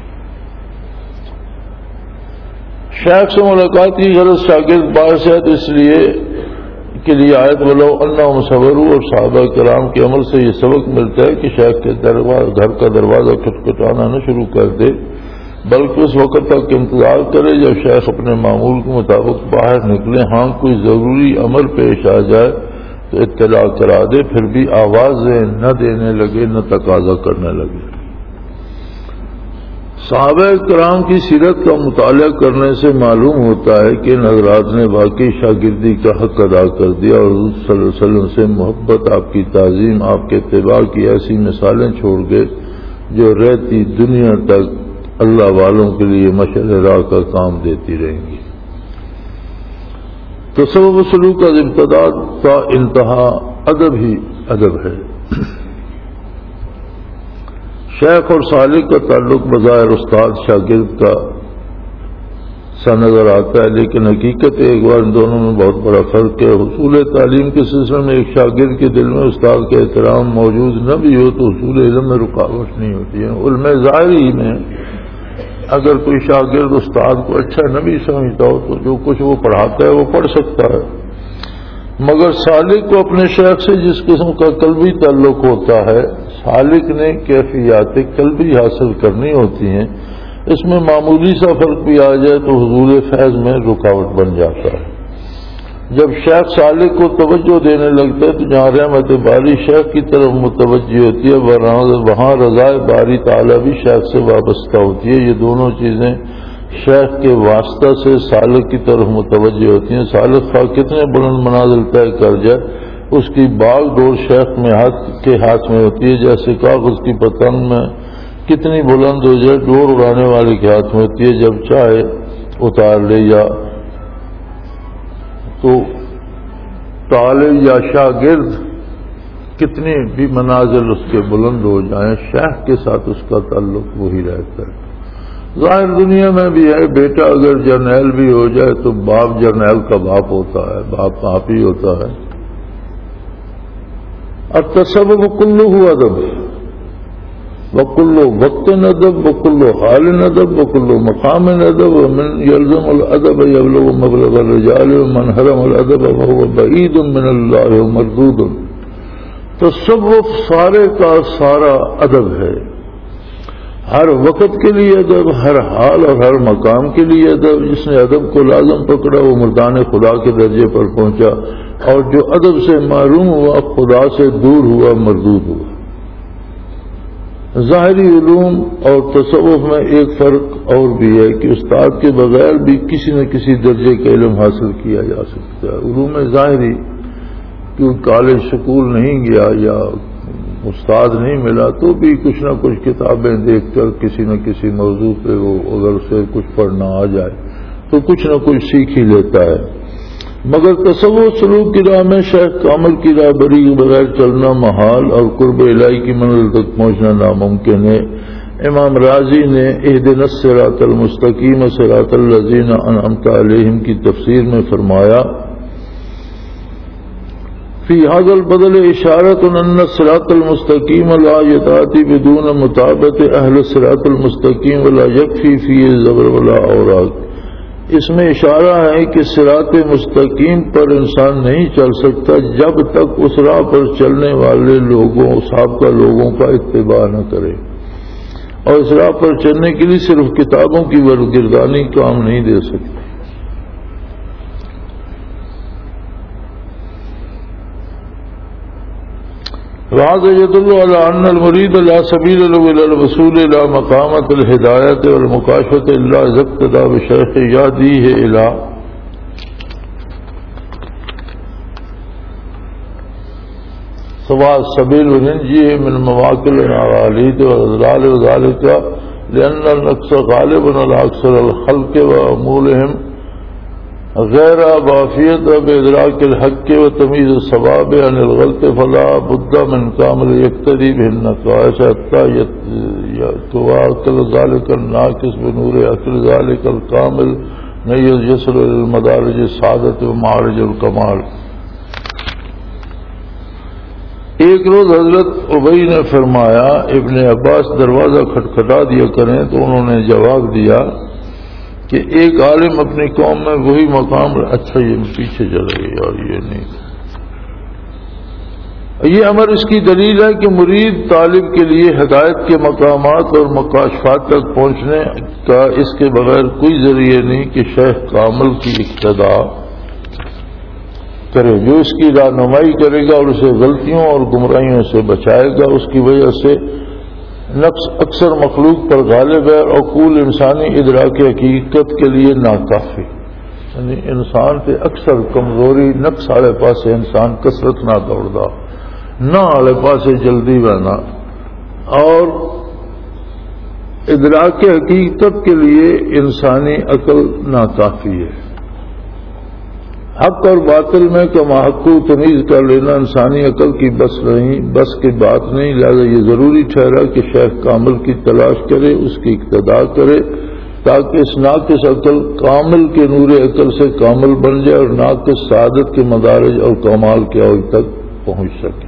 شیخ سے ملاقات کی غرض شاگرد باہر سے اس لیے آیت ولو انہم صبروا اور صحابہ کرام کے عمل سے یہ سبق ملتا ہے کہ شیخ کے گھر کا دروازہ کھٹکھٹانا نہ شروع کر دے، بلکہ اس وقت تک انتظار کرے جب شیخ اپنے معمول کے مطابق باہر نکلے۔ ہاں کوئی ضروری امر پیش آ جائے تو اطلاع کرا دے، پھر بھی آوازیں نہ دینے لگے، نہ تقاضا کرنے لگے۔ صحابہ کرام کی سیرت کا مطالعہ کرنے سے معلوم ہوتا ہے کہ ان حضرات نے واقعی شاگردی کا حق ادا کر دیا اور حضور صلی اللہ علیہ وسلم سے محبت، آپ کی تعظیم، آپ کے اتباع کی ایسی مثالیں چھوڑ گئے جو رہتی دنیا تک اللہ والوں کے لیے مشعل راہ کا کام دیتی رہیں گی۔ تصوف و سلوک کا ابتدا تا انتہا ادب ہی ادب ہے۔ شیخ اور سالک کا تعلق بظاہر استاد شاگرد کا سا نظر آتا ہے، لیکن حقیقت ایک بار ان دونوں میں بہت بڑا فرق ہے۔ حصول تعلیم کے سلسلے میں ایک شاگرد کے دل میں استاد کا احترام موجود نہ بھی ہو تو حصول علم میں رکاوٹ نہیں ہوتی ہے۔ علم ظاہری میں اگر کوئی شاگرد استاد کو اچھا نہ بھی سمجھتا ہو تو جو کچھ وہ پڑھاتا ہے وہ پڑھ سکتا ہے، مگر سالک کو اپنے شیخ سے جس قسم کا قلبی تعلق ہوتا ہے، سالک نے کیفیات قلبی حاصل کرنی ہوتی ہیں، اس میں معمولی سا فرق بھی آ جائے تو حصول فیض میں رکاوٹ بن جاتا ہے۔ جب شیخ سالک کو توجہ دینے لگتا ہے تو جہاں رحمت باری شیخ کی طرف متوجہ ہوتی ہے وہاں رضا باری تعالیٰ بھی شیخ سے وابستہ ہوتی ہے۔ یہ دونوں چیزیں شیخ کے واسطہ سے سالک کی طرف متوجہ ہوتی ہیں۔ سالک خواہ کتنے بلند منازل طے کر جائے، اس کی باغ ڈور شیخ کے ہاتھ میں ہوتی ہے، جیسے کاغذ کی پتنگ میں کتنی بلند ہو جائے ڈور اڑانے والے کے ہاتھ میں ہوتی ہے، جب چاہے اتار لے، یا تو طالب یا شاگرد کتنی بھی منازل اس کے بلند ہو جائیں، شیخ کے ساتھ اس کا تعلق وہی رہتا ہے۔ ظاہر دنیا میں بھی ہے، بیٹا اگر جرنیل بھی ہو جائے تو باپ جرنیل کا باپ ہوتا ہے، باپ ہی ہوتا ہے۔ التصوف کلہ ادب، وکل وقت ادب، وکل حال ادب، وکل مقام ادب، ومن یلزم الادب یبلغ مبلغ الرجال، ومن حرم الادب وهو بعید من اللہ مردود۔ تصوف سارے کا سارا ادب ہے، ہر وقت کے لیے ادب، ہر حال اور ہر مقام کے لیے ادب۔ جس نے ادب کو لازم پکڑا وہ مردان خدا کے درجے پر پہنچا، اور جو ادب سے معروم ہوا خدا سے دور ہوا، مردود ہوا۔ ظاہری علوم اور تصوف میں ایک فرق اور بھی ہے کہ استاد کے بغیر بھی کسی نہ کسی درجے کا علم حاصل کیا جا سکتا ہے۔ علوم ظاہری کیوں کالج سکول نہیں گیا یا استاد نہیں ملا تو بھی کچھ نہ کچھ کتابیں دیکھ کر کسی نہ کسی موضوع پہ وہ اگر اسے کچھ پڑھنا آ جائے تو کچھ نہ کچھ سیکھ ہی لیتا ہے، مگر تصوف سلوک کی راہ میں شیخ کامل کی راہ بری بغیر چلنا محال اور قرب الہی کی منزل تک پہنچنا ناممکن ہے۔ امام راضی نے اہدنا الصراط المستقیم صراط الذین انعمت علیہم کی تفسیر میں فرمایا، فی هذا البدل اشارۃ ان الصراط المستقیم لا یتاتی بدون مطابقت اہل الصراط المستقیم ولا یکفی فی زبر ولا اوراق۔ اس میں اشارہ ہے کہ صراط مستقیم پر انسان نہیں چل سکتا جب تک اس راہ پر چلنے والے لوگوں سابقہ لوگوں کا اتباع نہ کرے، اور اس راہ پر چلنے کے لیے صرف کتابوں کی ورگردانی کام نہیں دے سکتی۔ وهذا يدل على أن المريد لا سبيل له إلى الوصول إلى مقامة الهداية والمكاشفة إلا إذا اقتدى بشيخ يهديه إلى سواء السبيل وننجيه من مواكل الأغاليد والأضلال وذلك لأن النقص غالب على أكثر الخلق وأمولهم غیر وافیت بادراک الحق و تمیز الصواب عن الغلط، فلا بد من کامل یقتدی بالنقائص حتی یتواکل ذلك الناقص بنور عقل ذلك الکامل یصل الى المدارج السعادت و معارج الکمال۔ ایک روز حضرت ابی نے فرمایا ابن عباس دروازہ کھٹکھٹا دیا کریں، تو انہوں نے جواب دیا کہ ایک عالم اپنی قوم میں وہی مقام، اچھا یہ پیچھے چلے گئے اور یہ نہیں۔ یہ امر اس کی دلیل ہے کہ مرید طالب کے لیے ہدایت کے مقامات اور مکاشفات تک پہنچنے کا اس کے بغیر کوئی ذریعہ نہیں کہ شیخ کامل کی اقتداء کرے، جو اس کی رہنمائی کرے گا اور اسے غلطیوں اور گمراہیوں سے بچائے گا۔ اس کی وجہ سے نقص اکثر مخلوق پر غالب ہے اور عقول انسانی ادراک حقیقت کے لیے ناکافی، یعنی انسان سے اکثر کمزوری نقص والے پاسے انسان کثرت نہ دوڑدا، نہ والے پاسے جلدی بہنا، اور ادراک حقیقت کے لیے انسانی عقل ناکافی ہے۔ حق اور باطل میں کما حق کو تمیز کر لینا انسانی عقل کی بس کی بات نہیں، لہذا یہ ضروری ٹھہرا کہ شیخ کامل کی تلاش کرے، اس کی اقتداء کرے، تاکہ اس ناقص عقل کامل کے نور عقل سے کامل بن جائے اور ناقص سعادت کے مدارج اور کمال کے اوج تک پہنچ سکے۔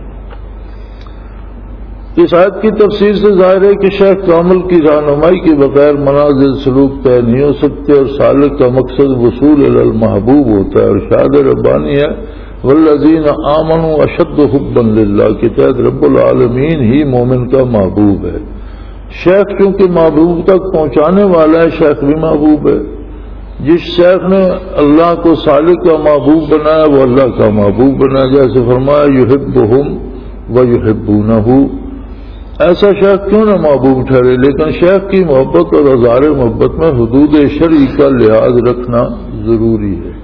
اس آیت کی تفسیر سے ظاہر ہے کہ شیخ کامل کی رہنمائی کے بغیر منازل سلوک طے نہیں ہو سکتے، اور سالک کا مقصد وصول الی المحبوب ہوتا ہے، اور ارشاد ربانی ہے والذین آمنوا اشد حبا للہ کے تحت رب العالمین ہی مومن کا محبوب ہے۔ شیخ چونکہ محبوب تک پہنچانے والا ہے، شیخ بھی محبوب ہے۔ جس شیخ نے اللہ کو سالک کا محبوب بنایا وہ اللہ کا محبوب بنا، جیسے فرمایا یحبہم ویحبونہ، ایسا شیخ کیوں نہ محبوب ٹھہرے، لیکن شیخ کی محبت اور اظہار محبت میں حدود شرعی کا لحاظ رکھنا ضروری ہے۔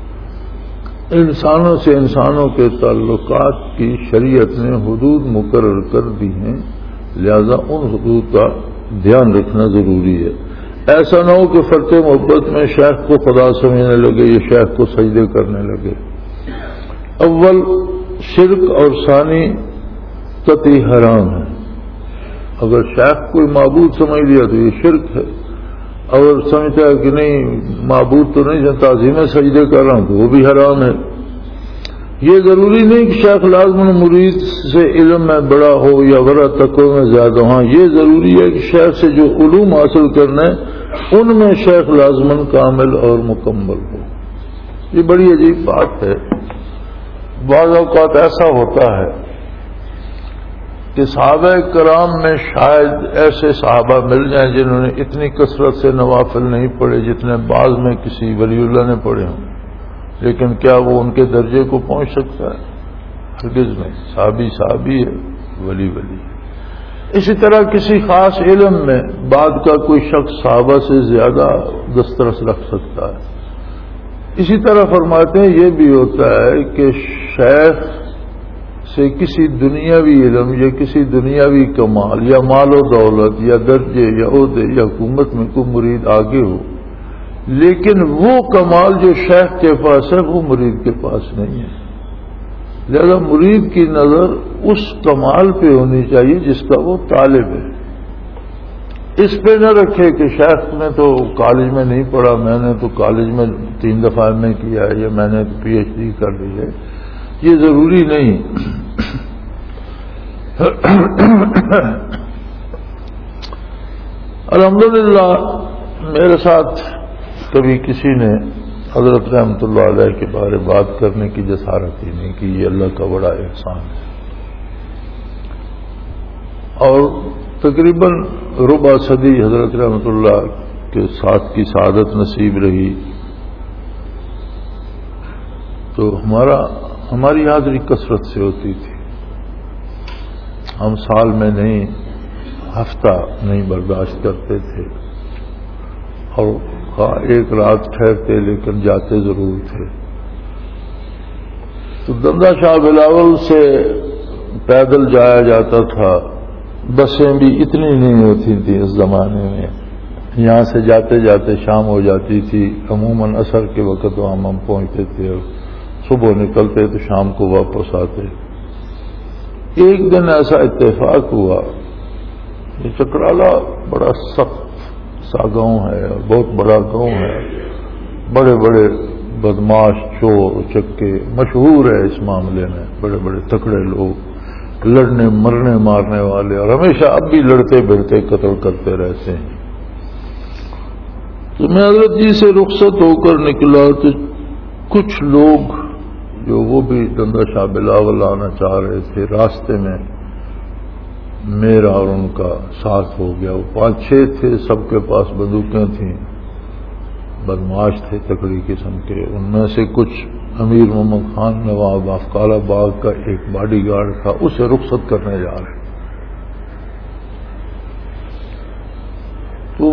انسانوں سے انسانوں کے تعلقات کی شریعت نے حدود مقرر کر دی ہیں، لہذا ان حدود کا دھیان رکھنا ضروری ہے۔ ایسا نہ ہو کہ فرط محبت میں شیخ کو خدا سمجھنے لگے یا شیخ کو سجدے کرنے لگے۔ اول شرک اور ثانی قطعی حرام ہے۔ اگر شیخ کوئی معبود سمجھ لیا تو یہ شرک ہے، اگر سمجھتا ہے کہ نہیں معبود تو نہیں تعظیم سجدے کر رہا ہوں تو وہ بھی حرام ہے۔ یہ ضروری نہیں کہ شیخ لازماً مرید سے علم میں بڑا ہو یا ورع تقوی میں زیادہ، ہاں یہ ضروری ہے کہ شیخ سے جو علوم حاصل کرنا ہے ان میں شیخ لازماً کامل اور مکمل ہو۔ یہ بڑی عجیب بات ہے۔ بعض اوقات ایسا ہوتا ہے کہ صحابہ کرام میں شاید ایسے صحابہ مل جائیں جنہوں نے اتنی کثرت سے نوافل نہیں پڑھے جتنے بعض میں کسی ولی اللہ نے پڑھے ہوں، لیکن کیا وہ ان کے درجے کو پہنچ سکتا ہے؟ ہرگز نہیں۔ صحابی ہے، ولی ہے۔ اسی طرح کسی خاص علم میں بعد کا کوئی شخص صحابہ سے زیادہ دسترس رکھ سکتا ہے۔ اسی طرح فرماتے ہیں یہ بھی ہوتا ہے کہ شیخ سے کسی دنیاوی علم یا کسی دنیاوی کمال یا مال و دولت یا درجے یا عہدے یا حکومت میں کوئی مرید آگے ہو، لیکن وہ کمال جو شیخ کے پاس ہے وہ مرید کے پاس نہیں ہے۔ لہذا مرید کی نظر اس کمال پہ ہونی چاہیے جس کا وہ طالب ہے، اس پہ نہ رکھے کہ شیخ نے تو کالج میں نہیں پڑھا، میں نے تو کالج میں 3 دفعہ میں کیا ہے یا میں نے تو پی ایچ ڈی کر لی ہے۔ یہ ضروری نہیں۔ الحمدللہ میرے ساتھ کبھی کسی نے حضرت رحمت اللہ علیہ کے بارے بات کرنے کی جسارت ہی نہیں کی، یہ اللہ کا بڑا احسان ہے۔ اور تقریباً ربع صدی حضرت رحمت اللہ کے ساتھ کی سعادت نصیب رہی، تو ہماری حاضری کثرت سے ہوتی تھی۔ ہم سال میں نہیں، ہفتہ نہیں برداشت کرتے تھے، اور ایک رات ٹھہرتے لیکن جاتے ضرور تھے۔ تو دندہ شاہ بلاول سے پیدل جایا جاتا تھا، بسیں بھی اتنی نہیں ہوتی تھیں اس زمانے میں، یہاں سے جاتے جاتے شام ہو جاتی تھی، عموماً عصر کے وقت وہاں ہم پہنچتے تھے اور صبح نکلتے تو شام کو واپس آتے۔ ایک دن ایسا اتفاق ہوا، یہ چکرالا بڑا سخت سا گاؤں ہے اور بہت بڑا گاؤں ہے، بڑے بڑے بدماش چور چکے مشہور ہے اس معاملے میں، بڑے بڑے تکڑے لوگ، لڑنے مرنے مارنے والے، اور ہمیشہ اب بھی لڑتے بھڑتے قتل کرتے رہتے ہیں۔ تو میں حضرت جی سے رخصت ہو کر نکلا تو کچھ لوگ جو وہ بھی دندہ شاہ بلاول آنا چاہ رہے تھے، راستے میں میرا اور ان کا ساتھ ہو گیا۔ وہ 5-6 تھے، سب کے پاس بندوقیں تھیں، بدماش تھے تکڑی قسم کے۔ ان میں سے کچھ امیر محمد خان نواب افقال باغ کا ایک باڈی گارڈ تھا، اسے رخصت کرنے جا رہے۔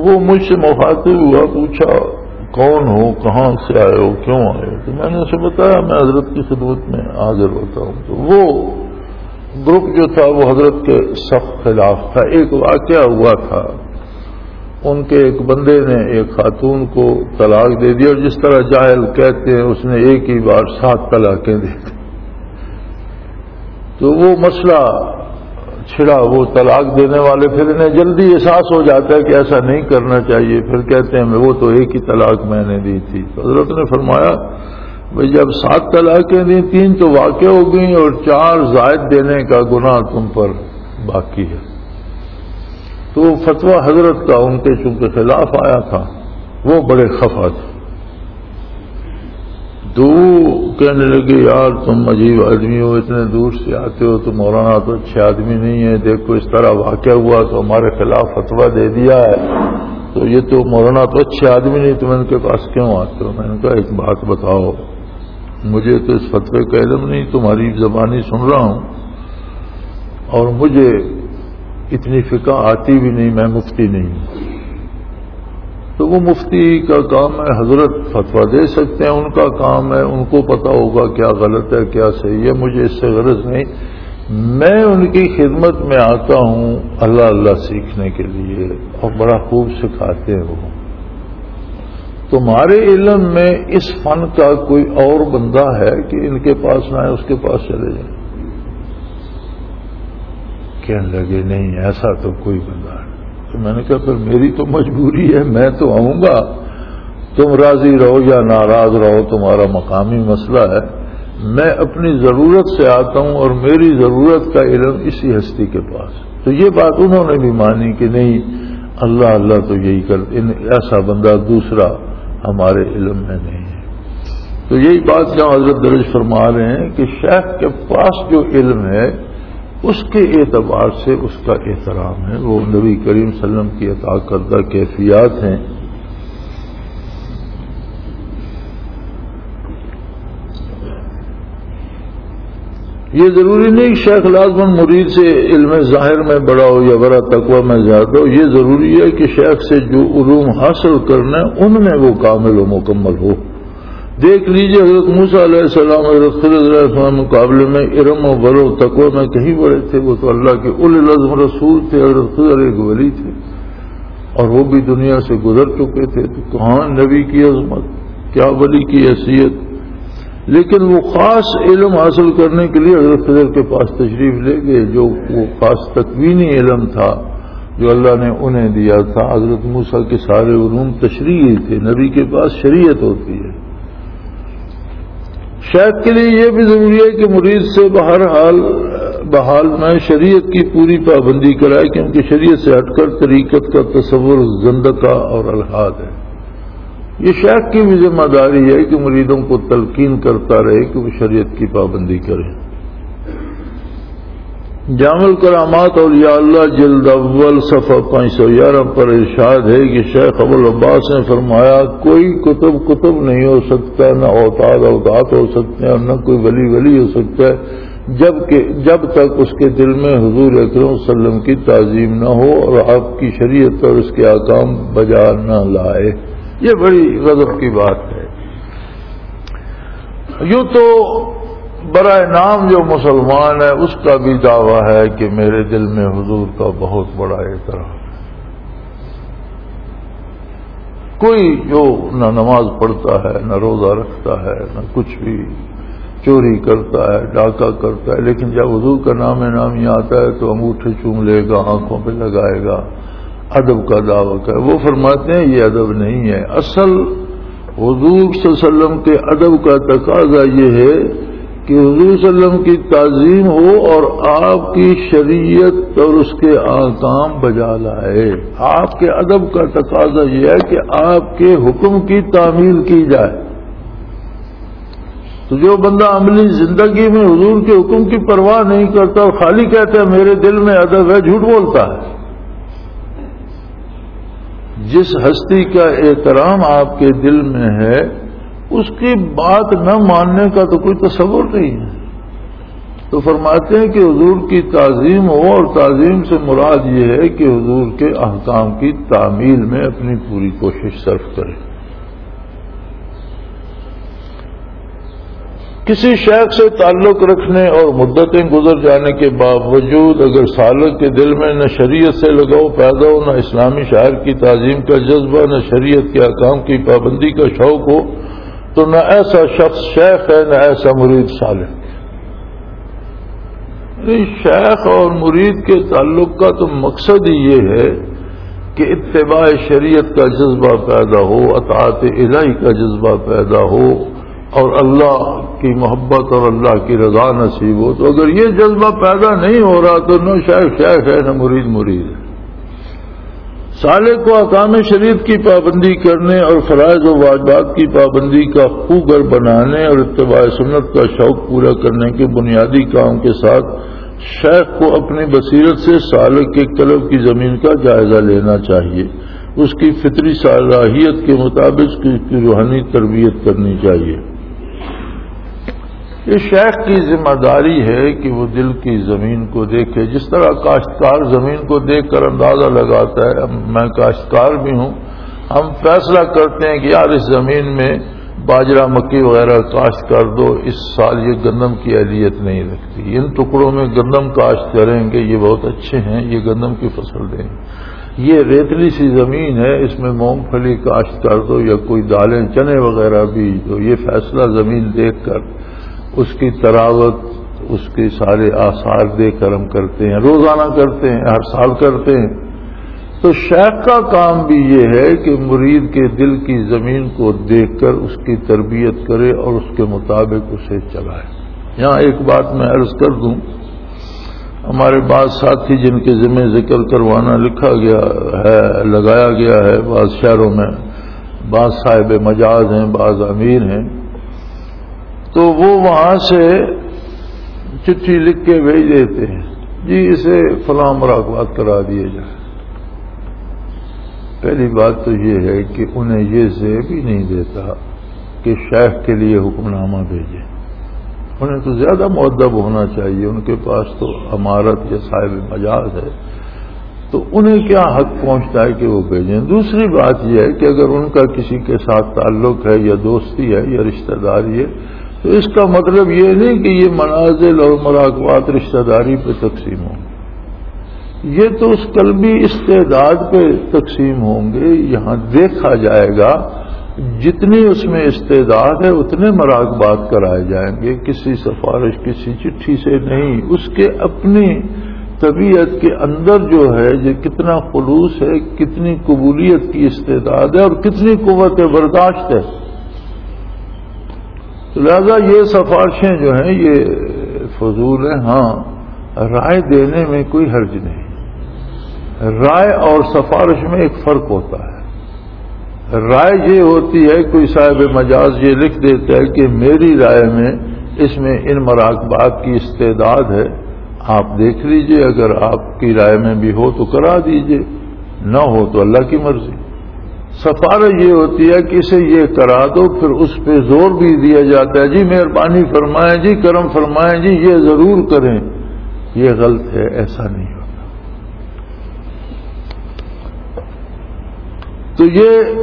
وہ مجھ سے مخاطب ہوا، پوچھا کون ہو، کہاں سے آئے ہو، کیوں آئے ہو؟ تو میں نے اسے بتایا میں حضرت کی خدمت میں حاضر ہوتا ہوں۔ تو وہ گروپ جو تھا وہ حضرت کے سخت خلاف تھا۔ ایک واقعہ ہوا تھا، ان کے ایک بندے نے ایک خاتون کو طلاق دے دی، اور جس طرح جاہل کہتے ہیں اس نے ایک ہی بار 7 طلاقیں دی تھی۔ تو وہ مسئلہ چھڑا، وہ طلاق دینے والے پھر انہیں جلدی احساس ہو جاتا ہے کہ ایسا نہیں کرنا چاہیے، پھر کہتے ہیں وہ تو ایک ہی طلاق میں نے دی تھی۔ تو حضرت نے فرمایا بھئی جب 7 طلاقیں دی، 3 تو واقع ہو گئیں اور 4 زائد دینے کا گناہ تم پر باقی ہے۔ تو فتویٰ حضرت کا ان کے چونکہ خلاف آیا تھا، وہ بڑے خفا تھے۔ تو کہنے لگے یار تم عجیب آدمی ہو، اتنے دور سے آتے ہو، تو مولانا تو اچھے آدمی نہیں ہے، دیکھو اس طرح واقعہ ہوا تو ہمارے خلاف فتویٰ دے دیا ہے، تو یہ تو مولانا تو اچھے آدمی نہیں، تم ان کے پاس کیوں آتے ہو؟ میں نے کہا ایک بات بتاؤ، مجھے تو اس فتوے کا علم نہیں، تمہاری زبانی سن رہا ہوں، اور مجھے اتنی فقہ آتی بھی نہیں، میں مفتی نہیں ہوں۔ تو وہ مفتی کا کام ہے، حضرت فتویٰ دے سکتے ہیں، ان کا کام ہے، ان کو پتا ہوگا کیا غلط ہے کیا صحیح ہے، مجھے اس سے غرض نہیں۔ میں ان کی خدمت میں آتا ہوں اللہ اللہ سیکھنے کے لیے، اور بڑا خوب سکھاتے ہیں وہ۔ تمہارے علم میں اس فن کا کوئی اور بندہ ہے کہ ان کے پاس نہ ہے، اس کے پاس چلے جائیں۔ کہنے لگے نہیں ایسا تو کوئی بندہ ہے۔ تو میں نے کہا پھر میری تو مجبوری ہے، میں تو آؤں گا، تم راضی رہو یا ناراض رہو تمہارا مقامی مسئلہ ہے، میں اپنی ضرورت سے آتا ہوں، اور میری ضرورت کا علم اسی ہستی کے پاس۔ تو یہ بات انہوں نے بھی مانی کہ نہیں اللہ اللہ تو یہی کرتے، ایسا بندہ دوسرا ہمارے علم میں نہیں ہے۔ تو یہی بات جہاں حضرت درج فرما رہے ہیں کہ شیخ کے پاس جو علم ہے اس کے اعتبار سے اس کا احترام ہے، وہ نبی کریم صلی اللہ علیہ وسلم کی عطا کردہ کیفیات ہیں۔ یہ ضروری نہیں کہ شیخ لازماً مرید سے علم ظاہر میں بڑا ہو یا بڑا تقوی میں زیادہ ہو، یہ ضروری ہے کہ شیخ سے جو علوم حاصل کرنا ہے ان میں وہ کامل و مکمل ہو۔ دیکھ لیجئے حضرت موسیٰ علیہ السلام حضرت خضر علیہ السلام مقابلے میں علم و بر و تقوی میں کہیں بڑے تھے، وہ تو اللہ کے اولي العزم رسول تھے، حضرت خضر ایک ولی تھے، اور وہ بھی دنیا سے گزر چکے تھے، تو کہاں نبی کی عظمت، کیا ولی کی حیثیت۔ لیکن وہ خاص علم حاصل کرنے کے لیے حضرت خضر کے پاس تشریف لے گئے، جو وہ خاص تکوینی علم تھا جو اللہ نے انہیں دیا تھا۔ حضرت موسیٰ کے سارے علوم تشریعی تھے، نبی کے پاس شریعت ہوتی ہے۔ شیخ کے لیے یہ بھی ضروری ہے کہ مرید سے بحال میں شریعت کی پوری پابندی کرائے، کیونکہ شریعت سے ہٹ کر طریقت کا تصور زندقہ اور الحاد ہے۔ یہ شیخ کی بھی ذمہ داری ہے کہ مریدوں کو تلقین کرتا رہے کہ وہ شریعت کی پابندی کریں۔ جامع الکرامات اولیاء اللہ جلد اول صفحہ 511 پر ارشاد ہے کہ شیخ ابو العباس نے فرمایا کوئی کتب نہیں ہو سکتا، نہ اوتاد ہو سکتے ہیں، اور نہ کوئی ولی ہو سکتا ہے جب تک اس کے دل میں حضور اکرم صلی اللہ علیہ وسلم کی تعظیم نہ ہو اور آپ کی شریعت اور اس کے احکام بجا نہ لائے۔ یہ بڑی غضب کی بات ہے۔ یوں تو برائے نام جو مسلمان ہے اس کا بھی دعویٰ ہے کہ میرے دل میں حضور کا بہت بڑا احترام۔ کوئی جو نہ نماز پڑھتا ہے، نہ روزہ رکھتا ہے، نہ کچھ بھی، چوری کرتا ہے، ڈاکہ کرتا ہے، لیکن جب حضور کا نامی آتا ہے تو انگوٹھے چوم لے گا، آنکھوں پہ لگائے گا، ادب کا دعویٰ کرے۔ وہ فرماتے ہیں یہ ادب نہیں ہے، اصل حضور صلی اللہ علیہ وسلم کے ادب کا تقاضا یہ ہے کہ حضور صلی اللہ علیہ وسلم کی تعظیم ہو اور آپ کی شریعت اور اس کے احکام بجا لائے۔ آپ کے ادب کا تقاضا یہ ہے کہ آپ کے حکم کی تعمیل کی جائے۔ تو جو بندہ عملی زندگی میں حضور کے حکم کی پرواہ نہیں کرتا اور خالی کہتا ہے میرے دل میں ادب ہے، جھوٹ بولتا ہے۔ جس ہستی کا احترام آپ کے دل میں ہے اس کی بات نہ ماننے کا تو کوئی تصور نہیں ہے۔ تو فرماتے ہیں کہ حضور کی تعظیم ہو، اور تعظیم سے مراد یہ ہے کہ حضور کے احکام کی تعمیل میں اپنی پوری کوشش صرف کرے۔ کسی شیخ سے تعلق رکھنے اور مدتیں گزر جانے کے باوجود اگر سالک کے دل میں نہ شریعت سے لگاؤ پیدا ہو، نہ اسلامی شاعر کی تعظیم کا جذبہ، نہ شریعت کے احکام کی پابندی کا شوق ہو، تو نہ ایسا شخص شیخ ہے، نہ ایسا مرید صالح۔ شیخ اور مرید کے تعلق کا تو مقصد ہی یہ ہے کہ اتباع شریعت کا جذبہ پیدا ہو، اطاعت الہی کا جذبہ پیدا ہو، اور اللہ کی محبت اور اللہ کی رضا نصیب ہو۔ تو اگر یہ جذبہ پیدا نہیں ہو رہا تو نہ شیخ شیخ ہے، نہ مرید مرید ہے۔ سالک کو احکام شریعت کی پابندی کرنے اور فرائض و واجبات کی پابندی کا خوگر بنانے اور اتباع سنت کا شوق پورا کرنے کے بنیادی کام کے ساتھ شیخ کو اپنی بصیرت سے سالک کے قلب کی زمین کا جائزہ لینا چاہیے، اس کی فطری صلاحیت کے مطابق اس کی روحانی تربیت کرنی چاہیے۔ یہ شیخ کی ذمہ داری ہے کہ وہ دل کی زمین کو دیکھے، جس طرح کاشتکار زمین کو دیکھ کر اندازہ لگاتا ہے۔ میں کاشتکار بھی ہوں، ہم فیصلہ کرتے ہیں کہ یار اس زمین میں باجرہ مکئی وغیرہ کاشت کر دو، اس سال یہ گندم کی اہلیت نہیں رکھتی، ان ٹکڑوں میں گندم کاشت کریں گے، یہ بہت اچھے ہیں، یہ گندم کی فصل دیں گے۔ یہ ریتلی سی زمین ہے، اس میں مونگ پھلی کاشت کر دو یا کوئی دالیں چنے وغیرہ بیج دو۔ یہ فیصلہ زمین دیکھ کر، اس کی تراوت، اس کے سارے آثار دیکھ کر ہم کرتے ہیں، روزانہ کرتے ہیں، ہر سال کرتے ہیں۔ تو شیخ کا کام بھی یہ ہے کہ مرید کے دل کی زمین کو دیکھ کر اس کی تربیت کرے اور اس کے مطابق اسے چلائے۔ یہاں ایک بات میں عرض کر دوں، ہمارے بعض ساتھی جن کے ذمہ ذکر کروانا لکھا گیا ہے، لگایا گیا ہے بعض شہروں میں، بعض صاحب مجاز ہیں، بعض امیر ہیں، تو وہ وہاں سے چٹھی لکھ کے بھیج دیتے ہیں، جی اسے فلاں مراقبات کرا دیے جائے۔ پہلی بات تو یہ ہے کہ انہیں یہ زیب ہی نہیں دیتا کہ شیخ کے لیے حکم نامہ بھیجیں، انہیں تو زیادہ مؤدب ہونا چاہیے، ان کے پاس تو امارت یا صاحب مجاز ہے، تو انہیں کیا حق پہنچتا ہے کہ وہ بھیجیں۔ دوسری بات یہ ہے کہ اگر ان کا کسی کے ساتھ تعلق ہے یا دوستی ہے یا رشتہ داری ہے، تو اس کا مطلب یہ نہیں کہ یہ منازل اور مراقبات رشتہ داری پہ تقسیم ہوں، یہ تو اس قلبی استعداد پہ تقسیم ہوں گے۔ یہاں دیکھا جائے گا جتنی اس میں استعداد ہے اتنے مراقبات کرائے جائیں گے، کسی سفارش کسی چٹھی سے نہیں، اس کے اپنی طبیعت کے اندر جو ہے جو کتنا خلوص ہے، کتنی قبولیت کی استعداد ہے اور کتنی قوت برداشت ہے۔ لہذا یہ سفارشیں جو ہیں یہ فضول ہیں۔ ہاں رائے دینے میں کوئی حرج نہیں، رائے اور سفارش میں ایک فرق ہوتا ہے۔ رائے یہ ہوتی ہے کوئی صاحب مجاز یہ لکھ دیتا ہے کہ میری رائے میں اس میں ان مراقبات کی استعداد ہے، آپ دیکھ لیجئے، اگر آپ کی رائے میں بھی ہو تو کرا دیجئے، نہ ہو تو اللہ کی مرضی۔ سفارش یہ ہوتی ہے کہ اسے یہ کرا دو، پھر اس پہ زور بھی دیا جاتا ہے، جی مہربانی فرمائیں، جی کرم فرمائیں، جی یہ ضرور کریں، یہ غلط ہے، ایسا نہیں ہوتا۔ تو یہ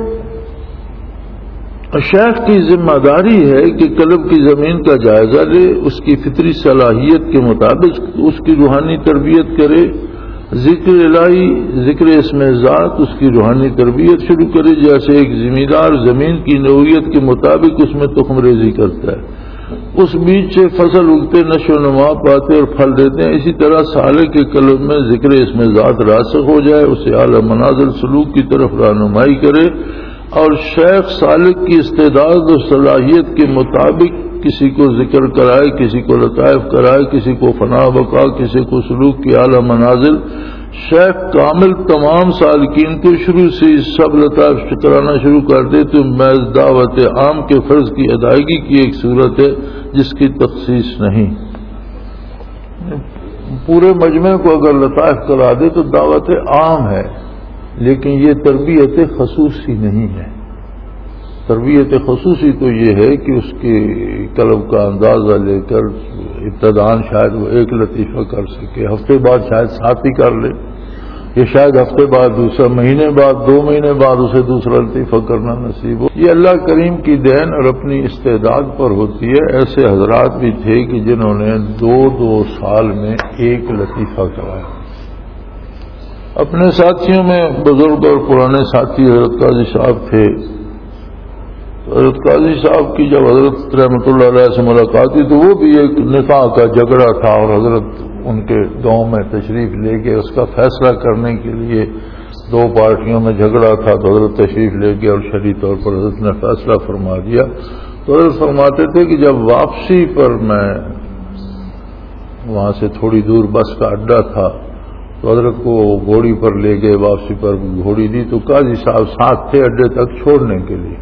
شیخ کی ذمہ داری ہے کہ قلب کی زمین کا جائزہ لے، اس کی فطری صلاحیت کے مطابق اس کی روحانی تربیت کرے، ذکر الہی، ذکر اسم ذات، اس کی روحانی تربیت شروع کرے، جیسے ایک زمیندار زمین کی نوعیت کے مطابق اس میں تخم ریزی کرتا ہے، اس بیچ سے فصل اگتے نشو و نما پاتے اور پھل دیتے ہیں، اسی طرح سالک کے قلب میں ذکر اسم ذات راسخ ہو جائے، اسے اعلی منازل سلوک کی طرف رہنمائی کرے، اور شیخ سالک کی استعداد و صلاحیت کے مطابق کسی کو ذکر کرائے، کسی کو لطائف کرائے، کسی کو فنا بقا، کسی کو سلوک کی اعلی منازل۔ شیخ کامل تمام سالکین کو شروع سے سب لطائف کرانا شروع کر دے تو محض دعوت عام کے فرض کی ادائیگی کی ایک صورت ہے جس کی تخصیص نہیں۔ پورے مجمع کو اگر لطائف کرا دے تو دعوت عام ہے، لیکن یہ تربیت خصوصی نہیں ہے۔ تربیت خصوصی تو یہ ہے کہ اس کے قلب کا اندازہ لے کر ابتدان شاید وہ ایک لطیفہ کر سکے، ہفتے بعد شاید 7 ہی کر لے، یہ شاید ہفتے بعد دوسرا، مہینے بعد 2 مہینے بعد اسے دوسرا لطیفہ کرنا نصیب ہو۔ یہ اللہ کریم کی دین اور اپنی استعداد پر ہوتی ہے۔ ایسے حضرات بھی تھے کہ جنہوں نے 2 سال میں ایک لطیفہ کرایا۔ اپنے ساتھیوں میں بزرگ اور پرانے ساتھی حضرت قاضی صاحب تھے۔ حضرت قاضی صاحب کی جب حضرت رحمۃ اللہ علیہ سے ملاقات ہوئی تو وہ بھی ایک نکاح کا جھگڑا تھا، اور حضرت ان کے گاؤں میں تشریف لے کے اس کا فیصلہ کرنے کے لیے 2 پارٹیوں میں جھگڑا تھا، تو حضرت تشریف لے کے اور شرعی طور پر حضرت نے فیصلہ فرما دیا۔ تو حضرت فرماتے تھے کہ جب واپسی پر میں وہاں سے تھوڑی دور بس کا اڈا تھا تو حضرت کو گھوڑی پر لے گئے، واپسی پر گھوڑی دی تو قاضی صاحب ساتھ تھے اڈے تک چھوڑنے کے لیے۔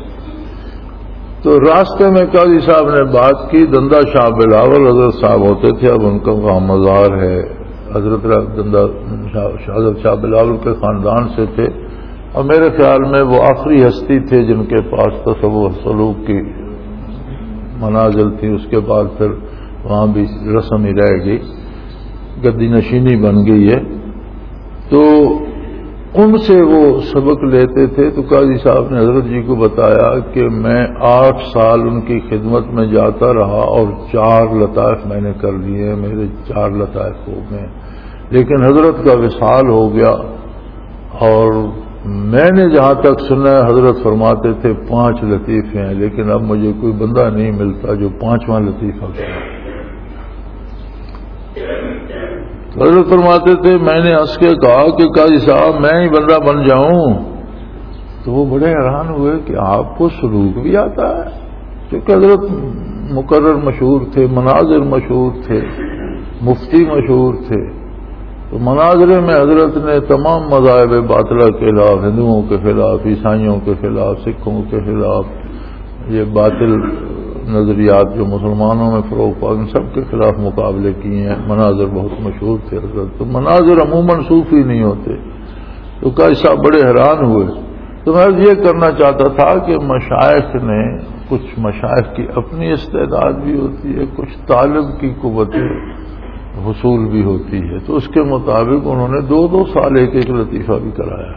تو راستے میں قاضی صاحب نے بات کی، دندہ شاہ بلاول حضرت صاحب ہوتے تھے، اب ان کا وہاں مزار ہے، حضرت دندہ شاہ بلاول کے خاندان سے تھے، اور میرے خیال میں وہ آخری ہستی تھے جن کے پاس تصوف سلوک کی منازل تھی۔ اس کے بعد پھر وہاں بھی رسم ہی رہ گئی، گدی نشینی بن گئی ہے۔ تو ان سے وہ سبق لیتے تھے۔ تو قاضی صاحب نے حضرت جی کو بتایا کہ میں 8 سال ان کی خدمت میں جاتا رہا اور 4 لطائف میں نے کر لیے، میرے 4 لطائف ہو گئے، لیکن حضرت کا وصال ہو گیا، اور میں نے جہاں تک سنا حضرت فرماتے تھے 5 لطیفے ہیں، لیکن اب مجھے کوئی بندہ نہیں ملتا جو 5واں لطیفہ کرے۔ حضرت فرماتے تھے میں نے ہنس کے کہا کہ قاضی صاحب میں ہی بندہ بن جاؤں؟ تو وہ بڑے حیران ہوئے کہ آپ کو سلوک بھی آتا ہے، کیونکہ حضرت مقرر مشہور تھے، مناظر مشہور تھے، مفتی مشہور تھے۔ تو مناظر میں حضرت نے تمام مذاہب باطلہ کے خلاف، ہندوؤں کے خلاف، عیسائیوں کے خلاف، سکھوں کے خلاف، یہ باطل نظریات جو مسلمانوں میں فروغ پا ان سب کے خلاف مقابلے کیے ہیں۔ مناظر بہت مشہور تھے حضرت، تو مناظر عموماً صوفی نہیں ہوتے۔ تو قاضی صاحب بڑے حیران ہوئے۔ تو میں یہ کرنا چاہتا تھا کہ مشائخ نے، کچھ مشائخ کی اپنی استعداد بھی ہوتی ہے، کچھ طالب کی قوت حصول بھی ہوتی ہے، تو اس کے مطابق انہوں نے 2 سال ایک لطیفہ بھی کرایا۔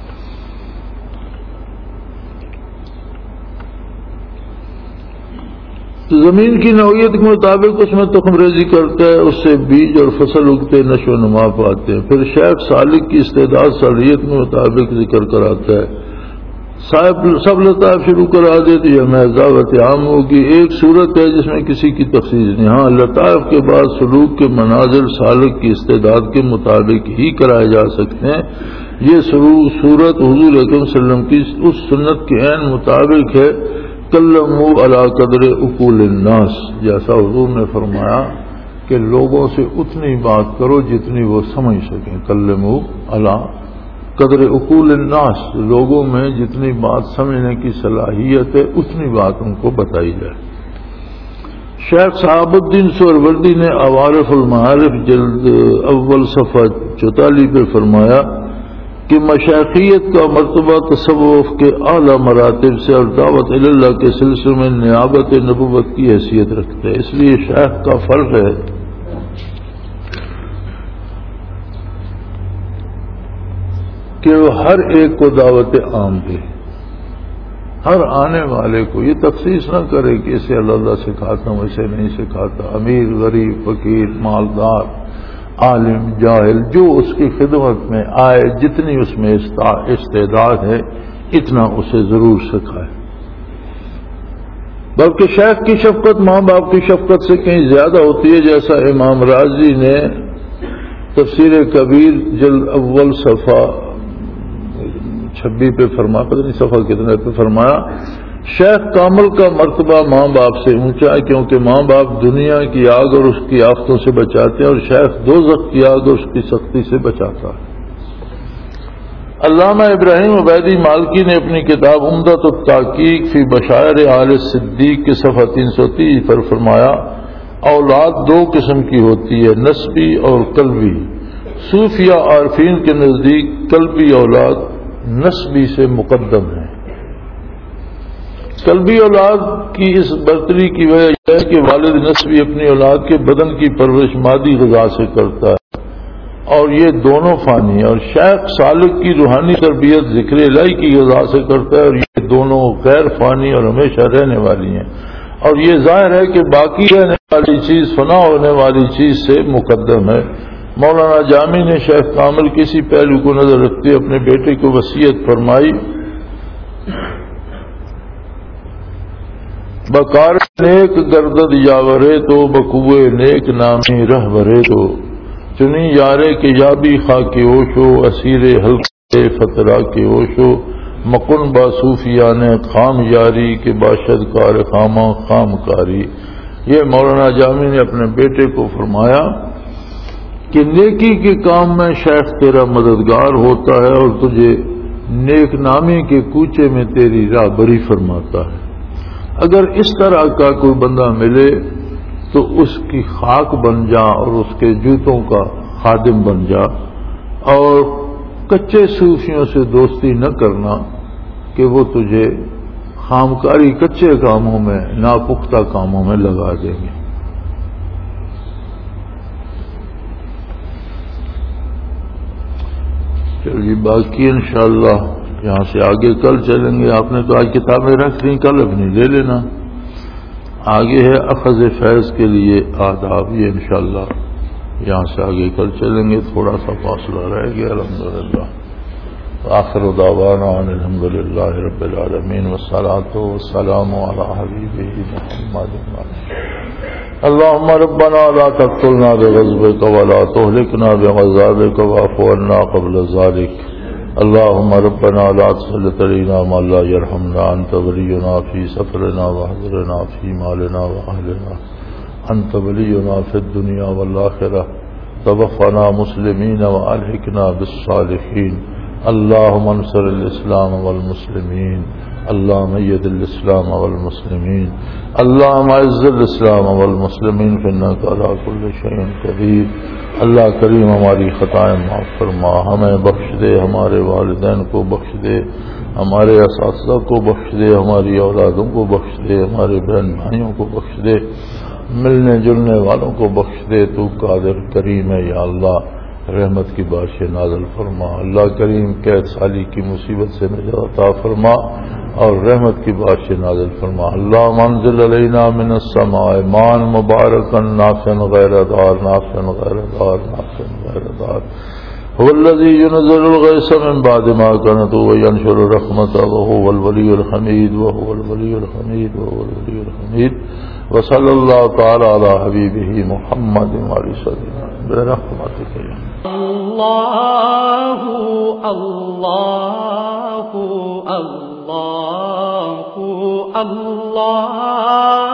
تو زمین کی نوعیت کے مطابق اس میں تخم ریزی کرتا ہے، اس سے بیج اور فصل اگتے، نشو و نما پاتے ہیں۔ پھر شیخ سالک کی استعداد صلاحیت کے مطابق ذکر کراتا ہے۔ سب لطائف شروع کرا دے تو یہ محض عام ہوگی۔ ایک صورت ہے جس میں کسی کی تخصیص نہیں، ہاں لطائف کے بعد سلوک کے مناظر سالک کی استعداد کے مطابق ہی کرائے جا سکتے ہیں۔ یہ صورت حضور اکرم صلی اللہ علیہ وسلم کی اس سنت کے عین مطابق ہے، کلموا علی قدر عقول الناس، جیسا حضور نے فرمایا کہ لوگوں سے اتنی بات کرو جتنی وہ سمجھ سکیں۔ کلموا علی قدر عقول الناس، لوگوں میں جتنی بات سمجھنے کی صلاحیت ہے اتنی بات ان کو بتائی جائے۔ شیخ صحاب الدین سہروردی نے عوارف المعارف جلد اول صفحہ 44 پہ فرمایا کہ مشائخیت کا مرتبہ تصوف کے اعلی مراتب سے اور دعوت اللہ کے سلسلے میں نیابت نبوت کی حیثیت رکھتا ہے۔ اس لیے شیخ کا فرض ہے کہ وہ ہر ایک کو دعوت عام دے، ہر آنے والے کو یہ تخصیص نہ کرے کہ اسے اللہ سکھاتا ہوں، اسے نہیں سکھاتا، امیر غریب فقیر مالدار عالم جاہل، جو اس کی خدمت میں آئے، جتنی اس میں استعداد ہے اتنا اسے ضرور سکھائے۔ بلکہ شیخ کی شفقت ماں باپ کی شفقت سے کہیں زیادہ ہوتی ہے، جیسا امام راضی نے تفسیر کبیر جلد اول صفحہ 26 پہ فرمایا، پتہ نہیں صفحہ کتنے پہ فرمایا، شیخ کامل کا مرتبہ ماں باپ سے اونچا ہے، کیونکہ ماں باپ دنیا کی آگ اور اس کی آفتوں سے بچاتے ہیں، اور شیخ دوزخ کی آگ اور اس کی سختی سے بچاتا ہے۔ علامہ ابراہیم عبیدی مالکی نے اپنی کتاب عمدۃ التحقیق فی بشائر آل صدیق کے صفحہ 330 پر فرمایا، اولاد 2 قسم کی ہوتی ہے، نسبی اور قلبی۔ صوفیہ عارفین کے نزدیک قلبی اولاد نسبی سے مقدم ہے، قلبی اولاد کی اس برتری کی وجہ یہ ہے کہ والد نسبی اپنی اولاد کے بدن کی پرورش مادی غذا سے کرتا ہے اور یہ دونوں فانی، اور شیخ سالک کی روحانی تربیت ذکر الہی کی غذا سے کرتا ہے اور یہ دونوں غیر فانی اور ہمیشہ رہنے والی ہیں، اور یہ ظاہر ہے کہ باقی رہنے والی چیز فنا ہونے والی چیز سے مقدم ہے۔ مولانا جامی نے شیخ کامل کے اسی پہلو کو نظر رکھتے اپنے بیٹے کو وصیت فرمائی، بکار نیک گردد یاورے تو بکوے نیک نامی رہ برے تو چنی یارے کے یابی خاک اوشو اسیر حلقے فترا کے اوشو مکن با صوفیان خام یاری کے باشد کار خامہ خام کاری۔ یہ مولانا جامی نے اپنے بیٹے کو فرمایا کہ نیکی کے کام میں شیخ تیرا مددگار ہوتا ہے اور تجھے نیک نامی کے کوچے میں تیری راہ بری فرماتا ہے۔ اگر اس طرح کا کوئی بندہ ملے تو اس کی خاک بن جا اور اس کے جوتوں کا خادم بن جا، اور کچے صوفیوں سے دوستی نہ کرنا کہ وہ تجھے خامکاری کچے کاموں میں ناپختہ کاموں میں لگا دیں گے۔ چلیے باقی انشاءاللہ یہاں سے آگے کل چلیں گے۔ آپ نے تو آج کتابیں رکھ لی، کل اپنی لے لینا۔ آگے ہے اخذ فیض کے لیے آداب، یہ انشاءاللہ یہاں سے آگے کل چلیں گے، تھوڑا سا فاصلہ رہ گیا۔ الحمدللہ آخر دعوانا ان الحمدللہ رب العالمین والصلاة والسلام علی حبیبہ محمد۔ اللهم ربنا لا تقتلنا بغضبك ولا تهلكنا بغضبك واعف عنا قبل ذلك۔ اللهم ربنا لا تسلط علينا من لا يرحمنا، انت ولينا في سفرنا واحذرنا في مالنا واهلنا، انت ولينا في الدنيا والآخرة، توفنا مسلمين والحقنا بالصالحين۔ اللهم انصر الاسلام والمسلمين، اللهم ايد الاسلام والمسلمين، اللهم اعز الاسلام والمسلمين فانك على كل شيء قدير۔ اللہ کریم ہماری خطائیں معاف فرما، ہمیں بخش دے، ہمارے والدین کو بخش دے، ہمارے اساتذہ کو بخش دے، ہماری اولادوں کو بخش دے، ہمارے بہن بھائیوں کو بخش دے، ملنے جلنے والوں کو بخش دے۔ تو قادر کریم ہے یا اللہ، رحمت کی بارشیں نازل فرما۔ اللہ کریم قید سالی کی مصیبت سے نجات عطا فرما اور رحمت کی بارشیں نازل فرما۔ اللہ منزل علینا من السماء مان مبارکا نافعا غیر دار، نافعا غیر دار، نافعا غیر دار۔ هو الذي ينزل الغيث من بعد ما قنط وينشر رحمته وهو الولي الحميد، وهو الولي الحميد، وهو الولي الحميد۔ وصلی اللہ تعالی علی حبیبہ محمد وعلی سیدنا برحمتک یا اللہ اللہ اللہ اللہ۔